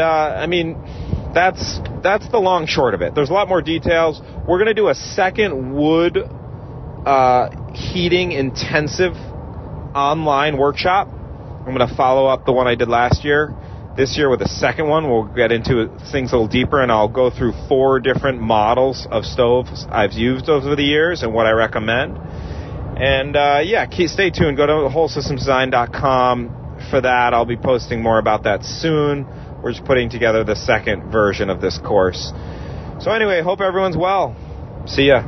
that's the long short of it. There's a lot more details. We're going to do a second wood heating intensive online workshop. I'm going to follow up the one I did last year. This year with a second one, we'll get into things a little deeper, and I'll go through 4 different models of stoves I've used over the years and what I recommend. And, stay tuned. Go to wholesystemsdesign.com for that. I'll be posting more about that soon. We're just putting together the second version of this course. So anyway, hope everyone's well. See ya.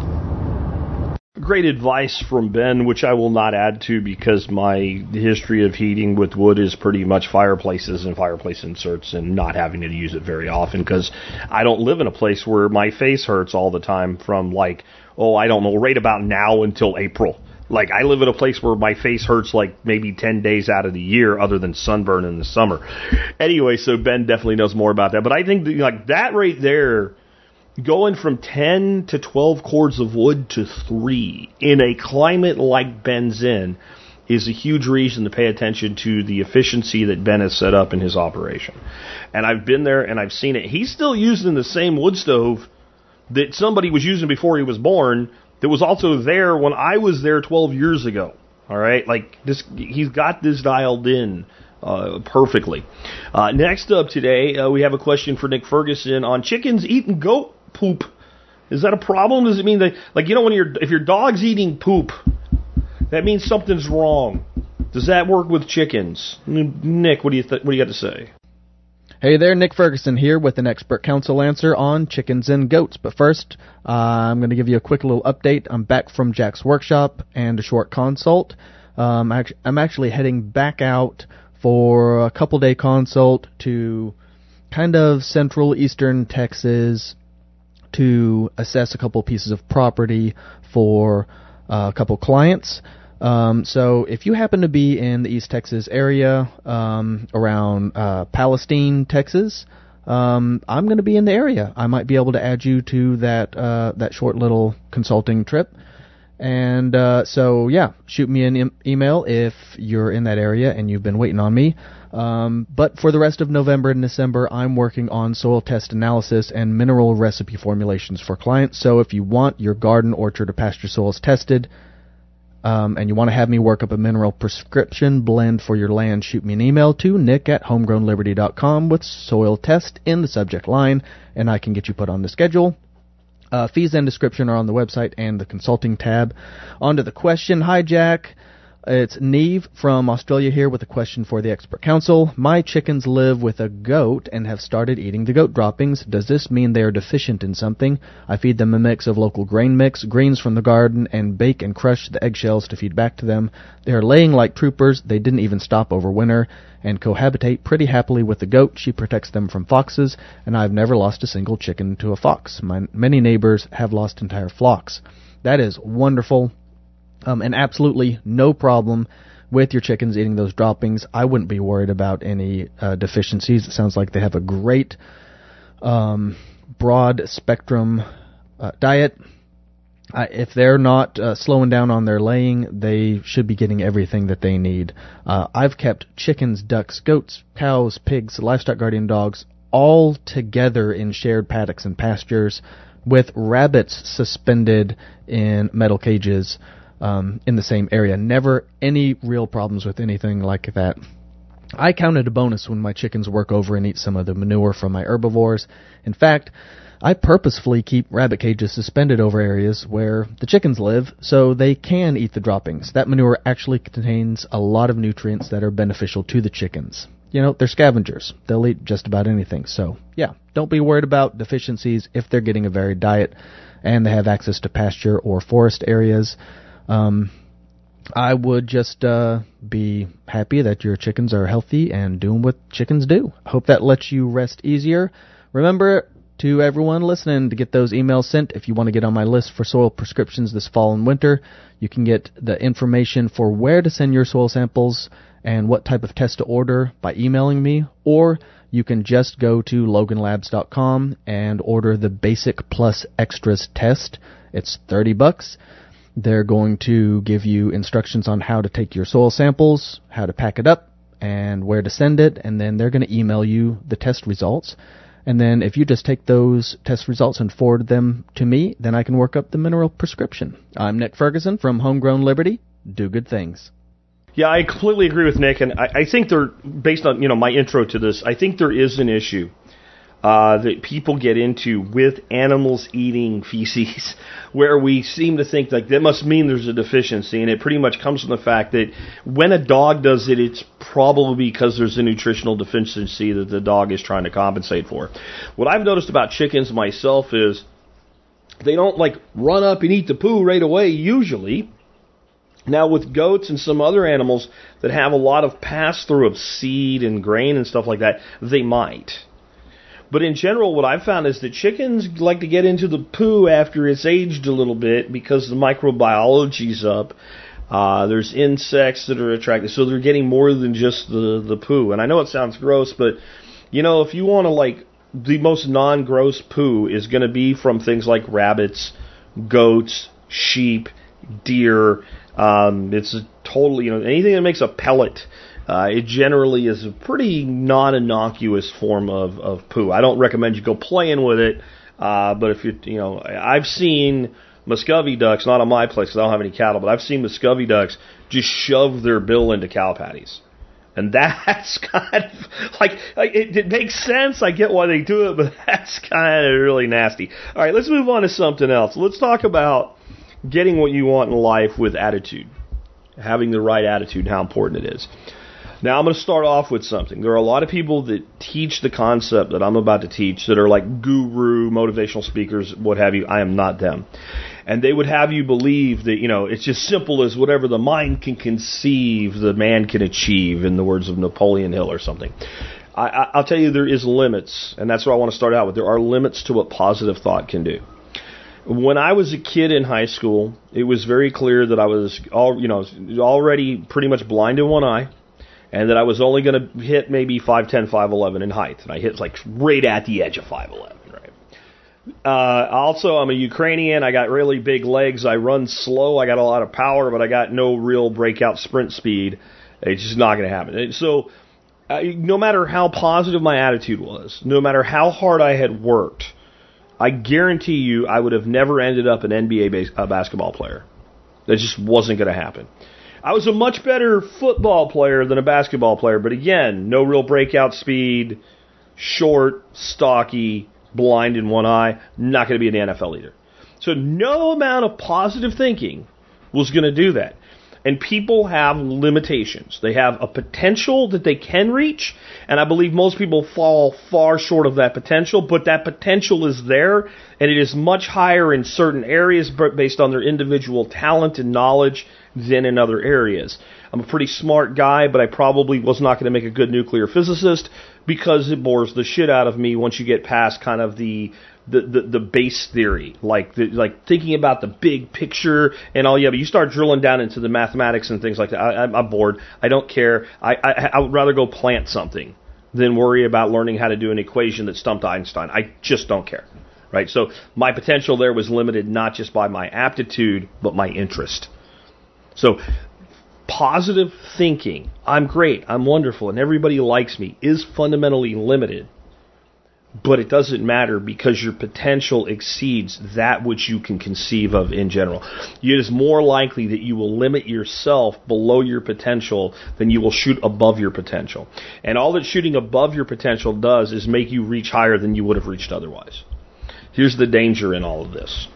Great advice from Ben, which I will not add to because my history of heating with wood is pretty much fireplaces and fireplace inserts and not having to use it very often, because I don't live in a place where my face hurts all the time from right about now until April. Like, I live in a place where my face hurts like maybe 10 days out of the year other than sunburn in the summer. Anyway, so Ben definitely knows more about that. But I think that right there going from 10 to 12 cords of wood to 3 in a climate like Ben's in is a huge reason to pay attention to the efficiency that Ben has set up in his operation. And I've been there and I've seen it. He's still using the same wood stove that somebody was using before he was born that was also there when I was there 12 years ago. All right? Like, this, he's got this dialed in perfectly. Next up today, we have a question for Nick Ferguson on chickens eating goat poop. Is that a problem? Does it mean that, like, you know, if your dog's eating poop, that means something's wrong? Does that work with chickens? Nick, what do you got to say? Hey there, Nick Ferguson here with an expert council answer on chickens and goats. But first, I'm going to give you a quick little update. I'm back from Jack's workshop and a short consult. I'm actually heading back out for a couple-day consult to kind of central eastern Texas to assess a couple pieces of property for a couple clients. So if you happen to be in the East Texas area, around Palestine, Texas, I'm going to be in the area. I might be able to add you to that short little consulting trip. And so, yeah, shoot me an email if you're in that area and you've been waiting on me. But for the rest of November and December, I'm working on soil test analysis and mineral recipe formulations for clients. So if you want your garden, orchard, or pasture soils tested, and you want to have me work up a mineral prescription blend for your land, shoot me an email to nick@homegrownliberty.com with soil test in the subject line, and I can get you put on the schedule. Fees and description are on the website and the consulting tab. On to the question. Hi, Jack. It's Neve from Australia here with a question for the expert council. My chickens live with a goat and have started eating the goat droppings. Does this mean they are deficient in something? I feed them a mix of local grain mix, greens from the garden, and bake and crush the eggshells to feed back to them. They are laying like troopers. They didn't even stop over winter and cohabitate pretty happily with the goat. She protects them from foxes, and I've never lost a single chicken to a fox. Many neighbors have lost entire flocks. That is wonderful. And absolutely no problem with your chickens eating those droppings. I wouldn't be worried about any deficiencies. It sounds like they have a great broad spectrum diet. If they're not slowing down on their laying, they should be getting everything that they need. I've kept chickens, ducks, goats, cows, pigs, livestock guardian dogs all together in shared paddocks and pastures with rabbits suspended in metal cages in the same area. Never any real problems with anything like that. I count it a bonus when my chickens work over and eat some of the manure from my herbivores. In fact, I purposefully keep rabbit cages suspended over areas where the chickens live so they can eat the droppings. That manure actually contains a lot of nutrients that are beneficial to the chickens. You know, they're scavengers. They'll eat just about anything. So, yeah, don't be worried about deficiencies if they're getting a varied diet and they have access to pasture or forest areas. I would just be happy that your chickens are healthy and doing what chickens do. I hope that lets you rest easier. Remember, to everyone listening, to get those emails sent, if you want to get on my list for soil prescriptions this fall and winter, you can get the information for where to send your soil samples and what type of test to order by emailing me, or you can just go to loganlabs.com and order the Basic Plus Extras test. It's $30. They're going to give you instructions on how to take your soil samples, how to pack it up, and where to send it, and then they're going to email you the test results. And then if you just take those test results and forward them to me, then I can work up the mineral prescription. I'm Nick Ferguson from Homegrown Liberty. Do good things. Yeah, I completely agree with Nick, and I think there, based on my intro to this, I think there is an issue that people get into with animals eating feces, where we seem to think like that must mean there's a deficiency, and it pretty much comes from the fact that when a dog does it, it's probably because there's a nutritional deficiency that the dog is trying to compensate for. What I've noticed about chickens myself is they don't like run up and eat the poo right away usually. Now with goats and some other animals that have a lot of pass-through of seed and grain and stuff like that, they might. But in general, what I've found is that chickens like to get into the poo after it's aged a little bit because the microbiology's up. There's insects that are attracted, so they're getting more than just the poo. And I know it sounds gross, but if you want to the most non-gross poo is going to be from things like rabbits, goats, sheep, deer. It's a totally, anything that makes a pellet. It generally is a pretty non-innocuous form of poo. I don't recommend you go playing with it, but if I've seen Muscovy ducks, not on my place because I don't have any cattle, but I've seen Muscovy ducks just shove their bill into cow patties. And that's kind of like it makes sense. I get why they do it, but that's kind of really nasty. All right, let's move on to something else. Let's talk about getting what you want in life with attitude, having the right attitude, and how important it is. Now, I'm going to start off with something. There are a lot of people that teach the concept that I'm about to teach that are like guru, motivational speakers, what have you. I am not them. And they would have you believe that, it's just simple as whatever the mind can conceive, the man can achieve, in the words of Napoleon Hill or something. I'll tell you, there is limits, and that's what I want to start out with. There are limits to what positive thought can do. When I was a kid in high school, it was very clear that I was already pretty much blind in one eye, and that I was only going to hit maybe 5'10", 5'11" in height. And I hit like right at the edge of 5'11", right? Also, I'm a Ukrainian. I got really big legs. I run slow. I got a lot of power, but I got no real breakout sprint speed. It's just not going to happen. So no matter how positive my attitude was, no matter how hard I had worked, I guarantee you I would have never ended up an NBA basketball player. That just wasn't going to happen. I was a much better football player than a basketball player, but again, no real breakout speed, short, stocky, blind in one eye, not going to be in the NFL either. So no amount of positive thinking was going to do that. And people have limitations. They have a potential that they can reach, and I believe most people fall far short of that potential, but that potential is there, and it is much higher in certain areas based on their individual talent and knowledge than in other areas. I'm a pretty smart guy, but I probably was not going to make a good nuclear physicist because it bores the shit out of me once you get past kind of the base theory, like thinking about the big picture and all. Yeah, but you start drilling down into the mathematics and things like that. I'm bored. I don't care. I would rather go plant something than worry about learning how to do an equation that stumped Einstein. I just don't care. Right? So my potential there was limited not just by my aptitude, but my interest. So positive thinking, I'm great, I'm wonderful, and everybody likes me, is fundamentally limited. But it doesn't matter because your potential exceeds that which you can conceive of in general. It is more likely that you will limit yourself below your potential than you will shoot above your potential. And all that shooting above your potential does is make you reach higher than you would have reached otherwise. Here's the danger in all of this.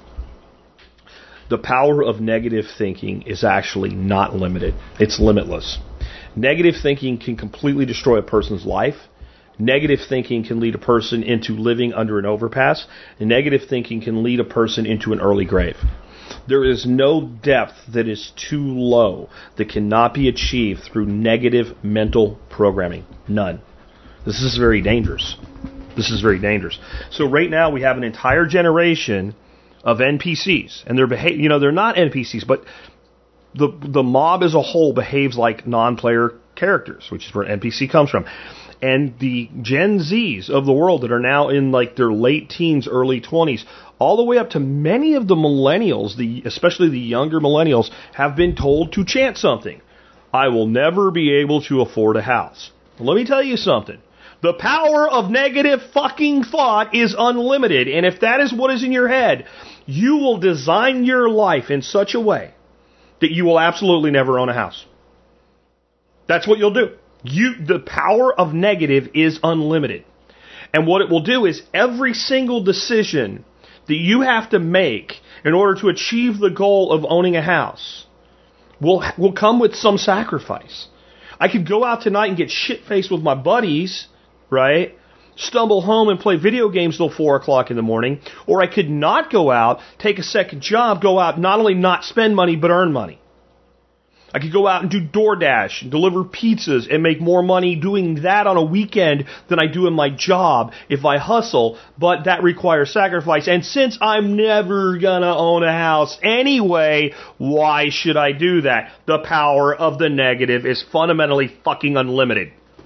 The power of negative thinking is actually not limited. It's limitless. Negative thinking can completely destroy a person's life. Negative thinking can lead a person into living under an overpass. And negative thinking can lead a person into an early grave. There is no depth that is too low that cannot be achieved through negative mental programming. None. This is very dangerous. This is very dangerous. So right now we have an entire generation of NPCs, and they're not NPCs, but the mob as a whole behaves like non-player characters, which is where NPC comes from. And the Gen Zs of the world that are now in like their late teens, early 20s, all the way up to many of the millennials, especially the younger millennials, have been told to chant something. I will never be able to afford a house. Let me tell you something. The power of negative fucking thought is unlimited, and if that is what is in your head, you will design your life in such a way that you will absolutely never own a house. That's what you'll do. The power of negative is unlimited. And what it will do is every single decision that you have to make in order to achieve the goal of owning a house will come with some sacrifice. I could go out tonight and get shit-faced with my buddies, right? Stumble home and play video games till 4 o'clock in the morning. Or I could not go out, take a second job, go out, not only not spend money, but earn money. I could go out and do DoorDash, and deliver pizzas, and make more money doing that on a weekend than I do in my job if I hustle, but that requires sacrifice. And since I'm never gonna own a house anyway, why should I do that? The power of the negative is fundamentally fucking unlimited.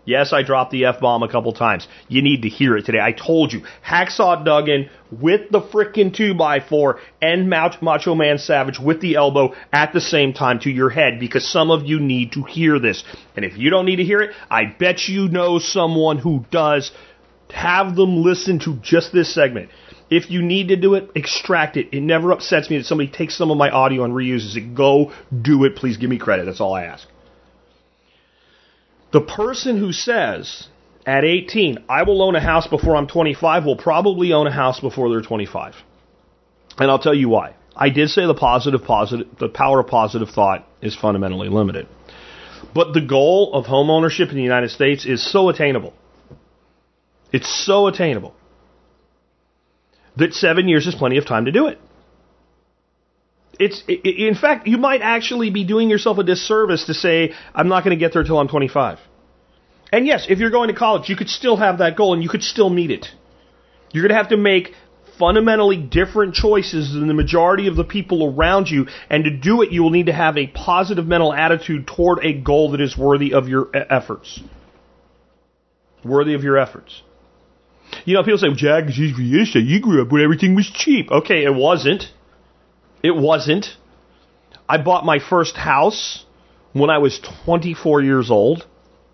Yes, I dropped the F-bomb a couple times. You need to hear it today. I told you. Hacksaw Duggan with the frickin' 2x4 and Macho Man Savage with the elbow at the same time to your head, because some of you need to hear this. And if you don't need to hear it, I bet you know someone who does. Have them listen to just this segment. If you need to do it, extract it. It never upsets me that somebody takes some of my audio and reuses it. Go do it. Please give me credit. That's all I ask. The person who says at 18, I will own a house before I'm 25, will probably own a house before they're 25. And I'll tell you why. I did say the power of positive thought is fundamentally limited. But the goal of home ownership in the United States is so attainable. It's so attainable that 7 years is plenty of time to do it. In fact, you might actually be doing yourself a disservice to say, I'm not going to get there till I'm 25. And yes, if you're going to college, you could still have that goal and you could still meet it. You're going to have to make fundamentally different choices than the majority of the people around you. And to do it, you will need to have a positive mental attitude toward a goal that is worthy of your efforts. Worthy of your efforts. You know, people say, Jack, you grew up when everything was cheap. Okay, it wasn't. It wasn't. I bought my first house when I was 24 years old.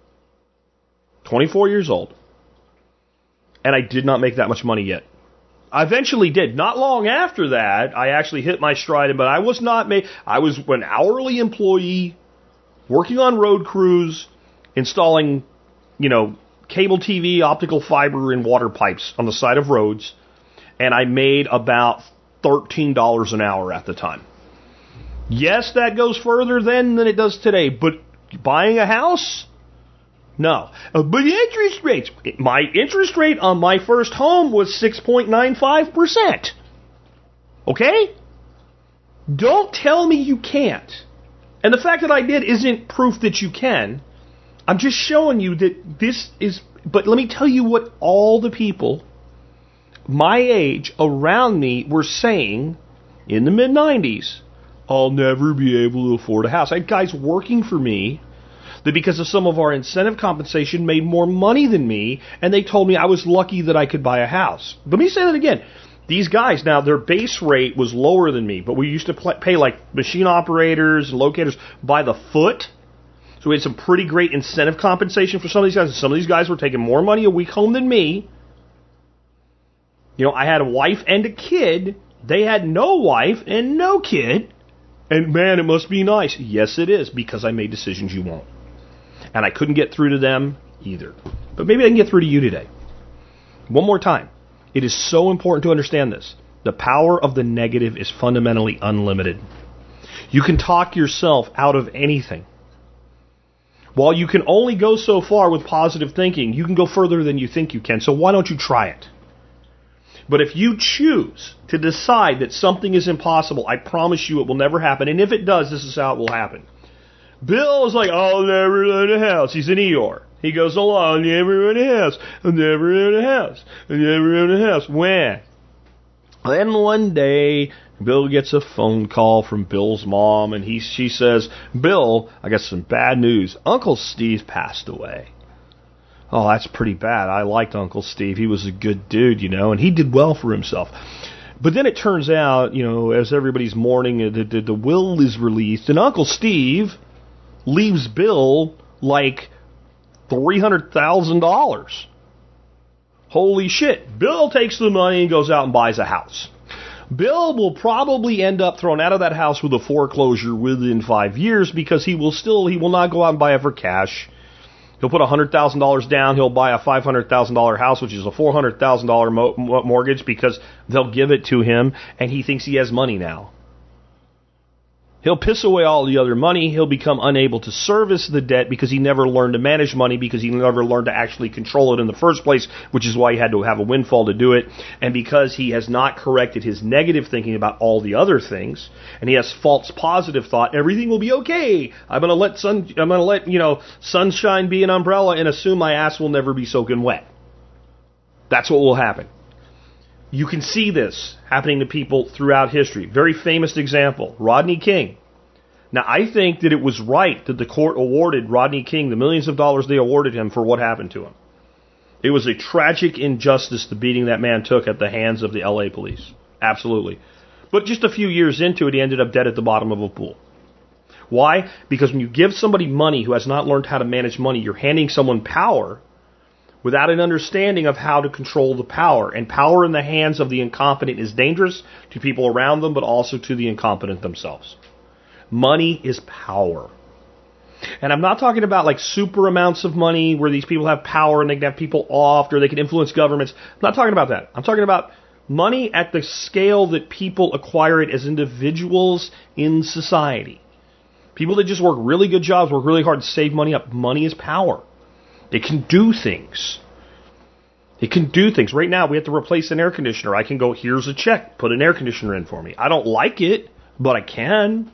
24 years old. And I did not make that much money yet. I eventually did. Not long after that, I actually hit my stride, but I was not I was an hourly employee working on road crews, installing, cable TV, optical fiber, and water pipes on the side of roads. And I made about $13 an hour at the time. Yes, that goes further then than it does today, but buying a house? No. But interest rates. My interest rate on my first home was 6.95%. Okay? Don't tell me you can't. And the fact that I did isn't proof that you can. I'm just showing you that this is... But let me tell you what all the people my age around me were saying in the mid-90s. I'll never be able to afford a house. I had guys working for me that because of some of our incentive compensation made more money than me, and they told me I was lucky that I could buy a house. Let me say that again. These guys, now their base rate was lower than me, but we used to pay like machine operators and locators by the foot. So we had some pretty great incentive compensation for some of these guys. Some of these guys were taking more money a week home than me. I had a wife and a kid. They had no wife and no kid. And man, it must be nice. Yes, it is, because I made decisions you won't. And I couldn't get through to them either. But maybe I can get through to you today. One more time. It is so important to understand this. The power of the negative is fundamentally unlimited. You can talk yourself out of anything. While you can only go so far with positive thinking, you can go further than you think you can. So why don't you try it? But if you choose to decide that something is impossible, I promise you it will never happen. And if it does, this is how it will happen. Bill is like, I'll never own a house. He's an Eeyore. He goes along, I'll never own a house. I'll never own a house. I'll never own a house. When? Then one day, Bill gets a phone call from Bill's mom, and she says, Bill, I got some bad news. Uncle Steve passed away. Oh, that's pretty bad. I liked Uncle Steve. He was a good dude, and he did well for himself. But then it turns out, as everybody's mourning, the will is released, and Uncle Steve leaves Bill like $300,000. Holy shit. Bill takes the money and goes out and buys a house. Bill will probably end up thrown out of that house with a foreclosure within 5 years because he will not go out and buy it for cash. He'll put $100,000 down. He'll buy a $500,000 house, which is a $400,000 mortgage, because they'll give it to him, and he thinks he has money now. He'll piss away all the other money. He'll become unable to service the debt because he never learned to manage money, because he never learned to actually control it in the first place, which is why he had to have a windfall to do it. And because he has not corrected his negative thinking about all the other things, and he has false positive thought, everything will be okay. I'm going to let sunshine be an umbrella and assume my ass will never be soaking wet. That's what will happen. You can see this happening to people throughout history. Very famous example, Rodney King. Now, I think that it was right that the court awarded Rodney King the millions of dollars they awarded him for what happened to him. It was a tragic injustice, the beating that man took at the hands of the L.A. police. Absolutely. But just a few years into it, he ended up dead at the bottom of a pool. Why? Because when you give somebody money who has not learned how to manage money, you're handing someone power without an understanding of how to control the power. And power in the hands of the incompetent is dangerous to people around them, but also to the incompetent themselves. Money is power. And I'm not talking about like super amounts of money where these people have power and they can have people off or they can influence governments. I'm not talking about that. I'm talking about money at the scale that people acquire it as individuals in society. People that just work really good jobs, work really hard to save money up. Money is power. It can do things. It can do things. Right now, we have to replace an air conditioner. I can go, here's a check, put an air conditioner in for me. I don't like it, but I can.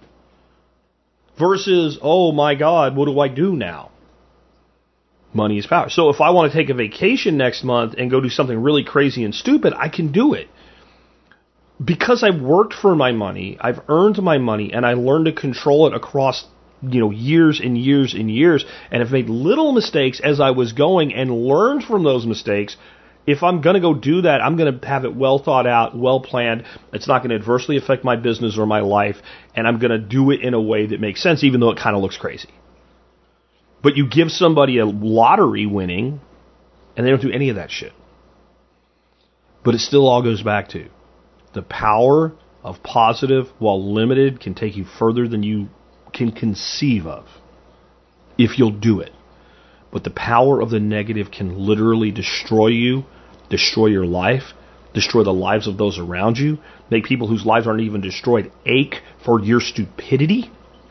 Versus, oh my God, what do I do now? Money is power. So if I want to take a vacation next month and go do something really crazy and stupid, I can do it. Because I've worked for my money, I've earned my money, and I learned to control it across, years and years and years, and have made little mistakes as I was going and learned from those mistakes. If I'm going to go do that, I'm going to have it well thought out, well planned. It's not going to adversely affect my business or my life, and I'm going to do it in a way that makes sense, even though it kind of looks crazy. But you give somebody a lottery winning, and they don't do any of that shit. But it still all goes back to the power of positive, while limited, can take you further than you can conceive of if you'll do it. But the power of the negative can literally destroy you, destroy your life, destroy the lives of those around you, make people whose lives aren't even destroyed ache for your stupidity,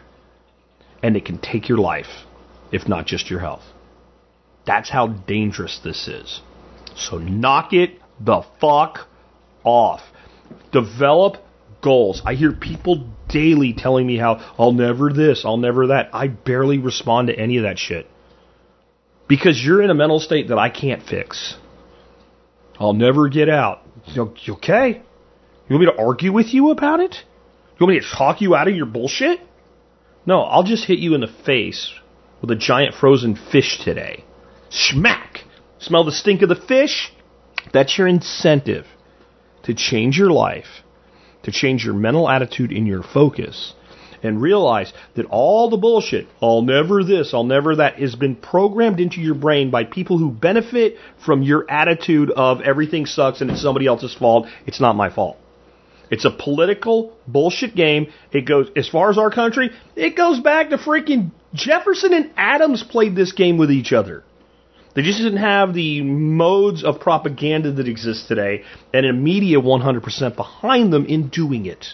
and it can take your life, if not just your health. That's how dangerous this is. So knock it the fuck off. Develop goals. I hear people daily telling me how I'll never this, I'll never that. I barely respond to any of that shit. Because you're in a mental state that I can't fix. I'll never get out. You okay? You want me to argue with you about it? You want me to talk you out of your bullshit? No, I'll just hit you in the face with a giant frozen fish today. Smack! Smell the stink of the fish? That's your incentive to change your life, to change your mental attitude and your focus, and realize that all the bullshit, I'll never this, I'll never that, has been programmed into your brain by people who benefit from your attitude of everything sucks and it's somebody else's fault, it's not my fault. It's a political bullshit game. It goes, as far as our country, it goes back to freaking Jefferson and Adams played this game with each other. They just didn't have the modes of propaganda that exist today, and a media 100% behind them in doing it.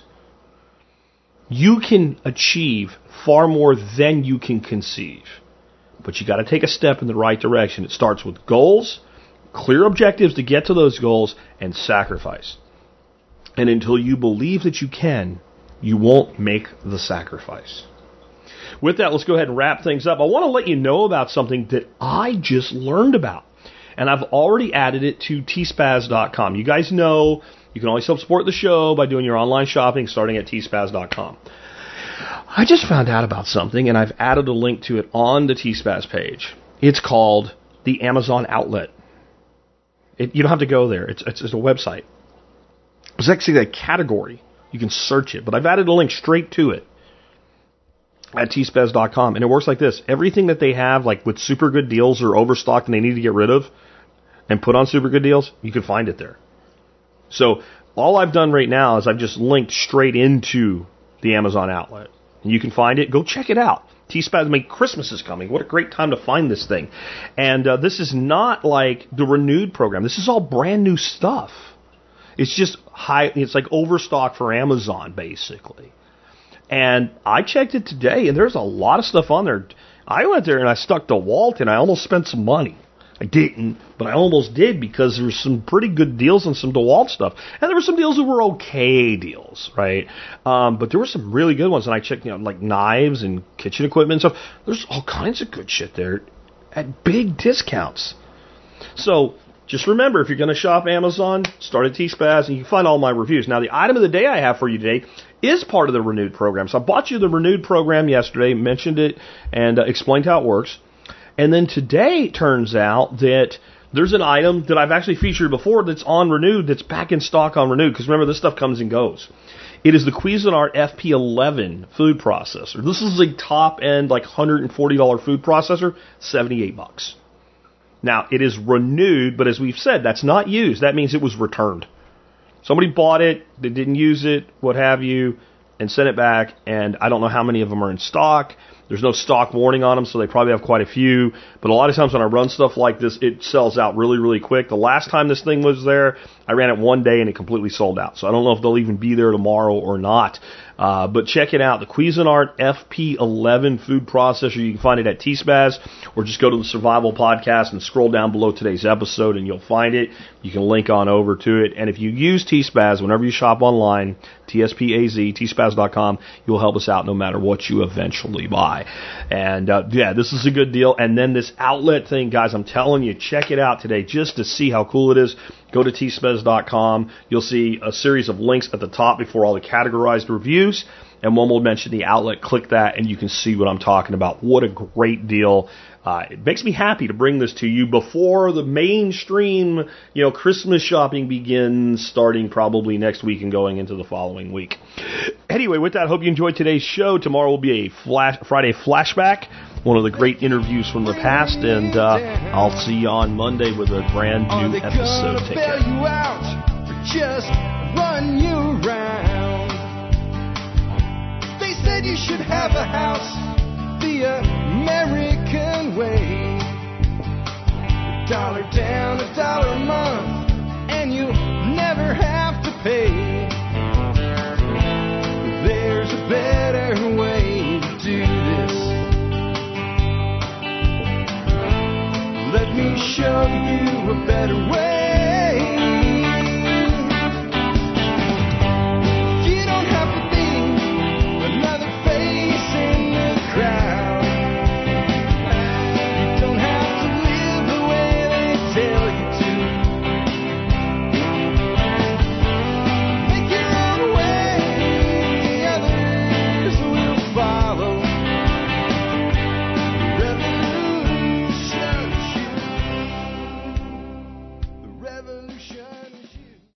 You can achieve far more than you can conceive, but you got to take a step in the right direction. It starts with goals, clear objectives to get to those goals, and sacrifice. And until you believe that you can, you won't make the sacrifice. With that, let's go ahead and wrap things up. I want to let you know about something that I just learned about. And I've already added it to tspaz.com. You guys know you can always help support the show by doing your online shopping starting at tspaz.com. I just found out about something, and I've added a link to it on the Tspaz page. It's called the Amazon Outlet. You don't have to go there. It's a website. It's actually a category. You can search it, but I've added a link straight to it at tspaz.com, and it works like this. Everything that they have, like with super good deals or overstocked and they need to get rid of and put on super good deals, you can find it there. So all I've done right now is I've just linked straight into the Amazon Outlet. And you can find it. Go check it out. T-Spaz, I mean, Christmas is coming. What a great time to find this thing. And this is not like the Renewed program. This is all brand new stuff. It's just it's like overstock for Amazon, basically. And I checked it today, and there's a lot of stuff on there. I went there and I stuck DeWalt, and I almost spent some money. I didn't, but I almost did because there were some pretty good deals on some DeWalt stuff. And there were some deals that were okay deals, right? But there were some really good ones, and I checked, like knives and kitchen equipment and stuff. There's all kinds of good shit there at big discounts. So just remember, if you're going to shop Amazon, start at T-Spaz, and you can find all my reviews. Now, the item of the day I have for you today is part of the Renewed program. So I bought you the Renewed program yesterday, mentioned it, and explained how it works. And then today it turns out that there's an item that I've actually featured before that's on Renewed, that's back in stock on Renewed, because remember, this stuff comes and goes. It is the Cuisinart FP11 food processor. This is a top-end, like $140 food processor, $78. Now, it is Renewed, but as we've said, that's not used. That means it was returned. Somebody bought it, they didn't use it, what have you, and sent it back, and I don't know how many of them are in stock. There's no stock warning on them, so they probably have quite a few. But a lot of times when I run stuff like this, it sells out really, really quick. The last time this thing was there, I ran it one day and it completely sold out. So I don't know if they'll even be there tomorrow or not. But check it out. The Cuisinart FP11 food processor. You can find it at T-Spaz, or just go to the Survival Podcast and scroll down below today's episode and you'll find it. You can link on over to it. And if you use T-Spaz, whenever you shop online, TSPAZ, tspaz.com, you'll help us out no matter what you eventually buy. And yeah, this is a good deal. And then this outlet thing, guys, I'm telling you, check it out today just to see how cool it is. Go to tspaz.com. You'll see a series of links at the top before all the categorized reviews, and one will mention the outlet. Click that, and you can see what I'm talking about. What a great deal. It makes me happy to bring this to you before the mainstream, Christmas shopping begins, starting probably next week and going into the following week. Anyway, with that, I hope you enjoyed today's show. Tomorrow will be a Friday flashback, one of the great interviews from the past, and I'll see you on Monday with a brand new episode. Take care. You out, or just run you round. They said you should have a house the American way. $1 down, $1 a month, and you'll never have to pay.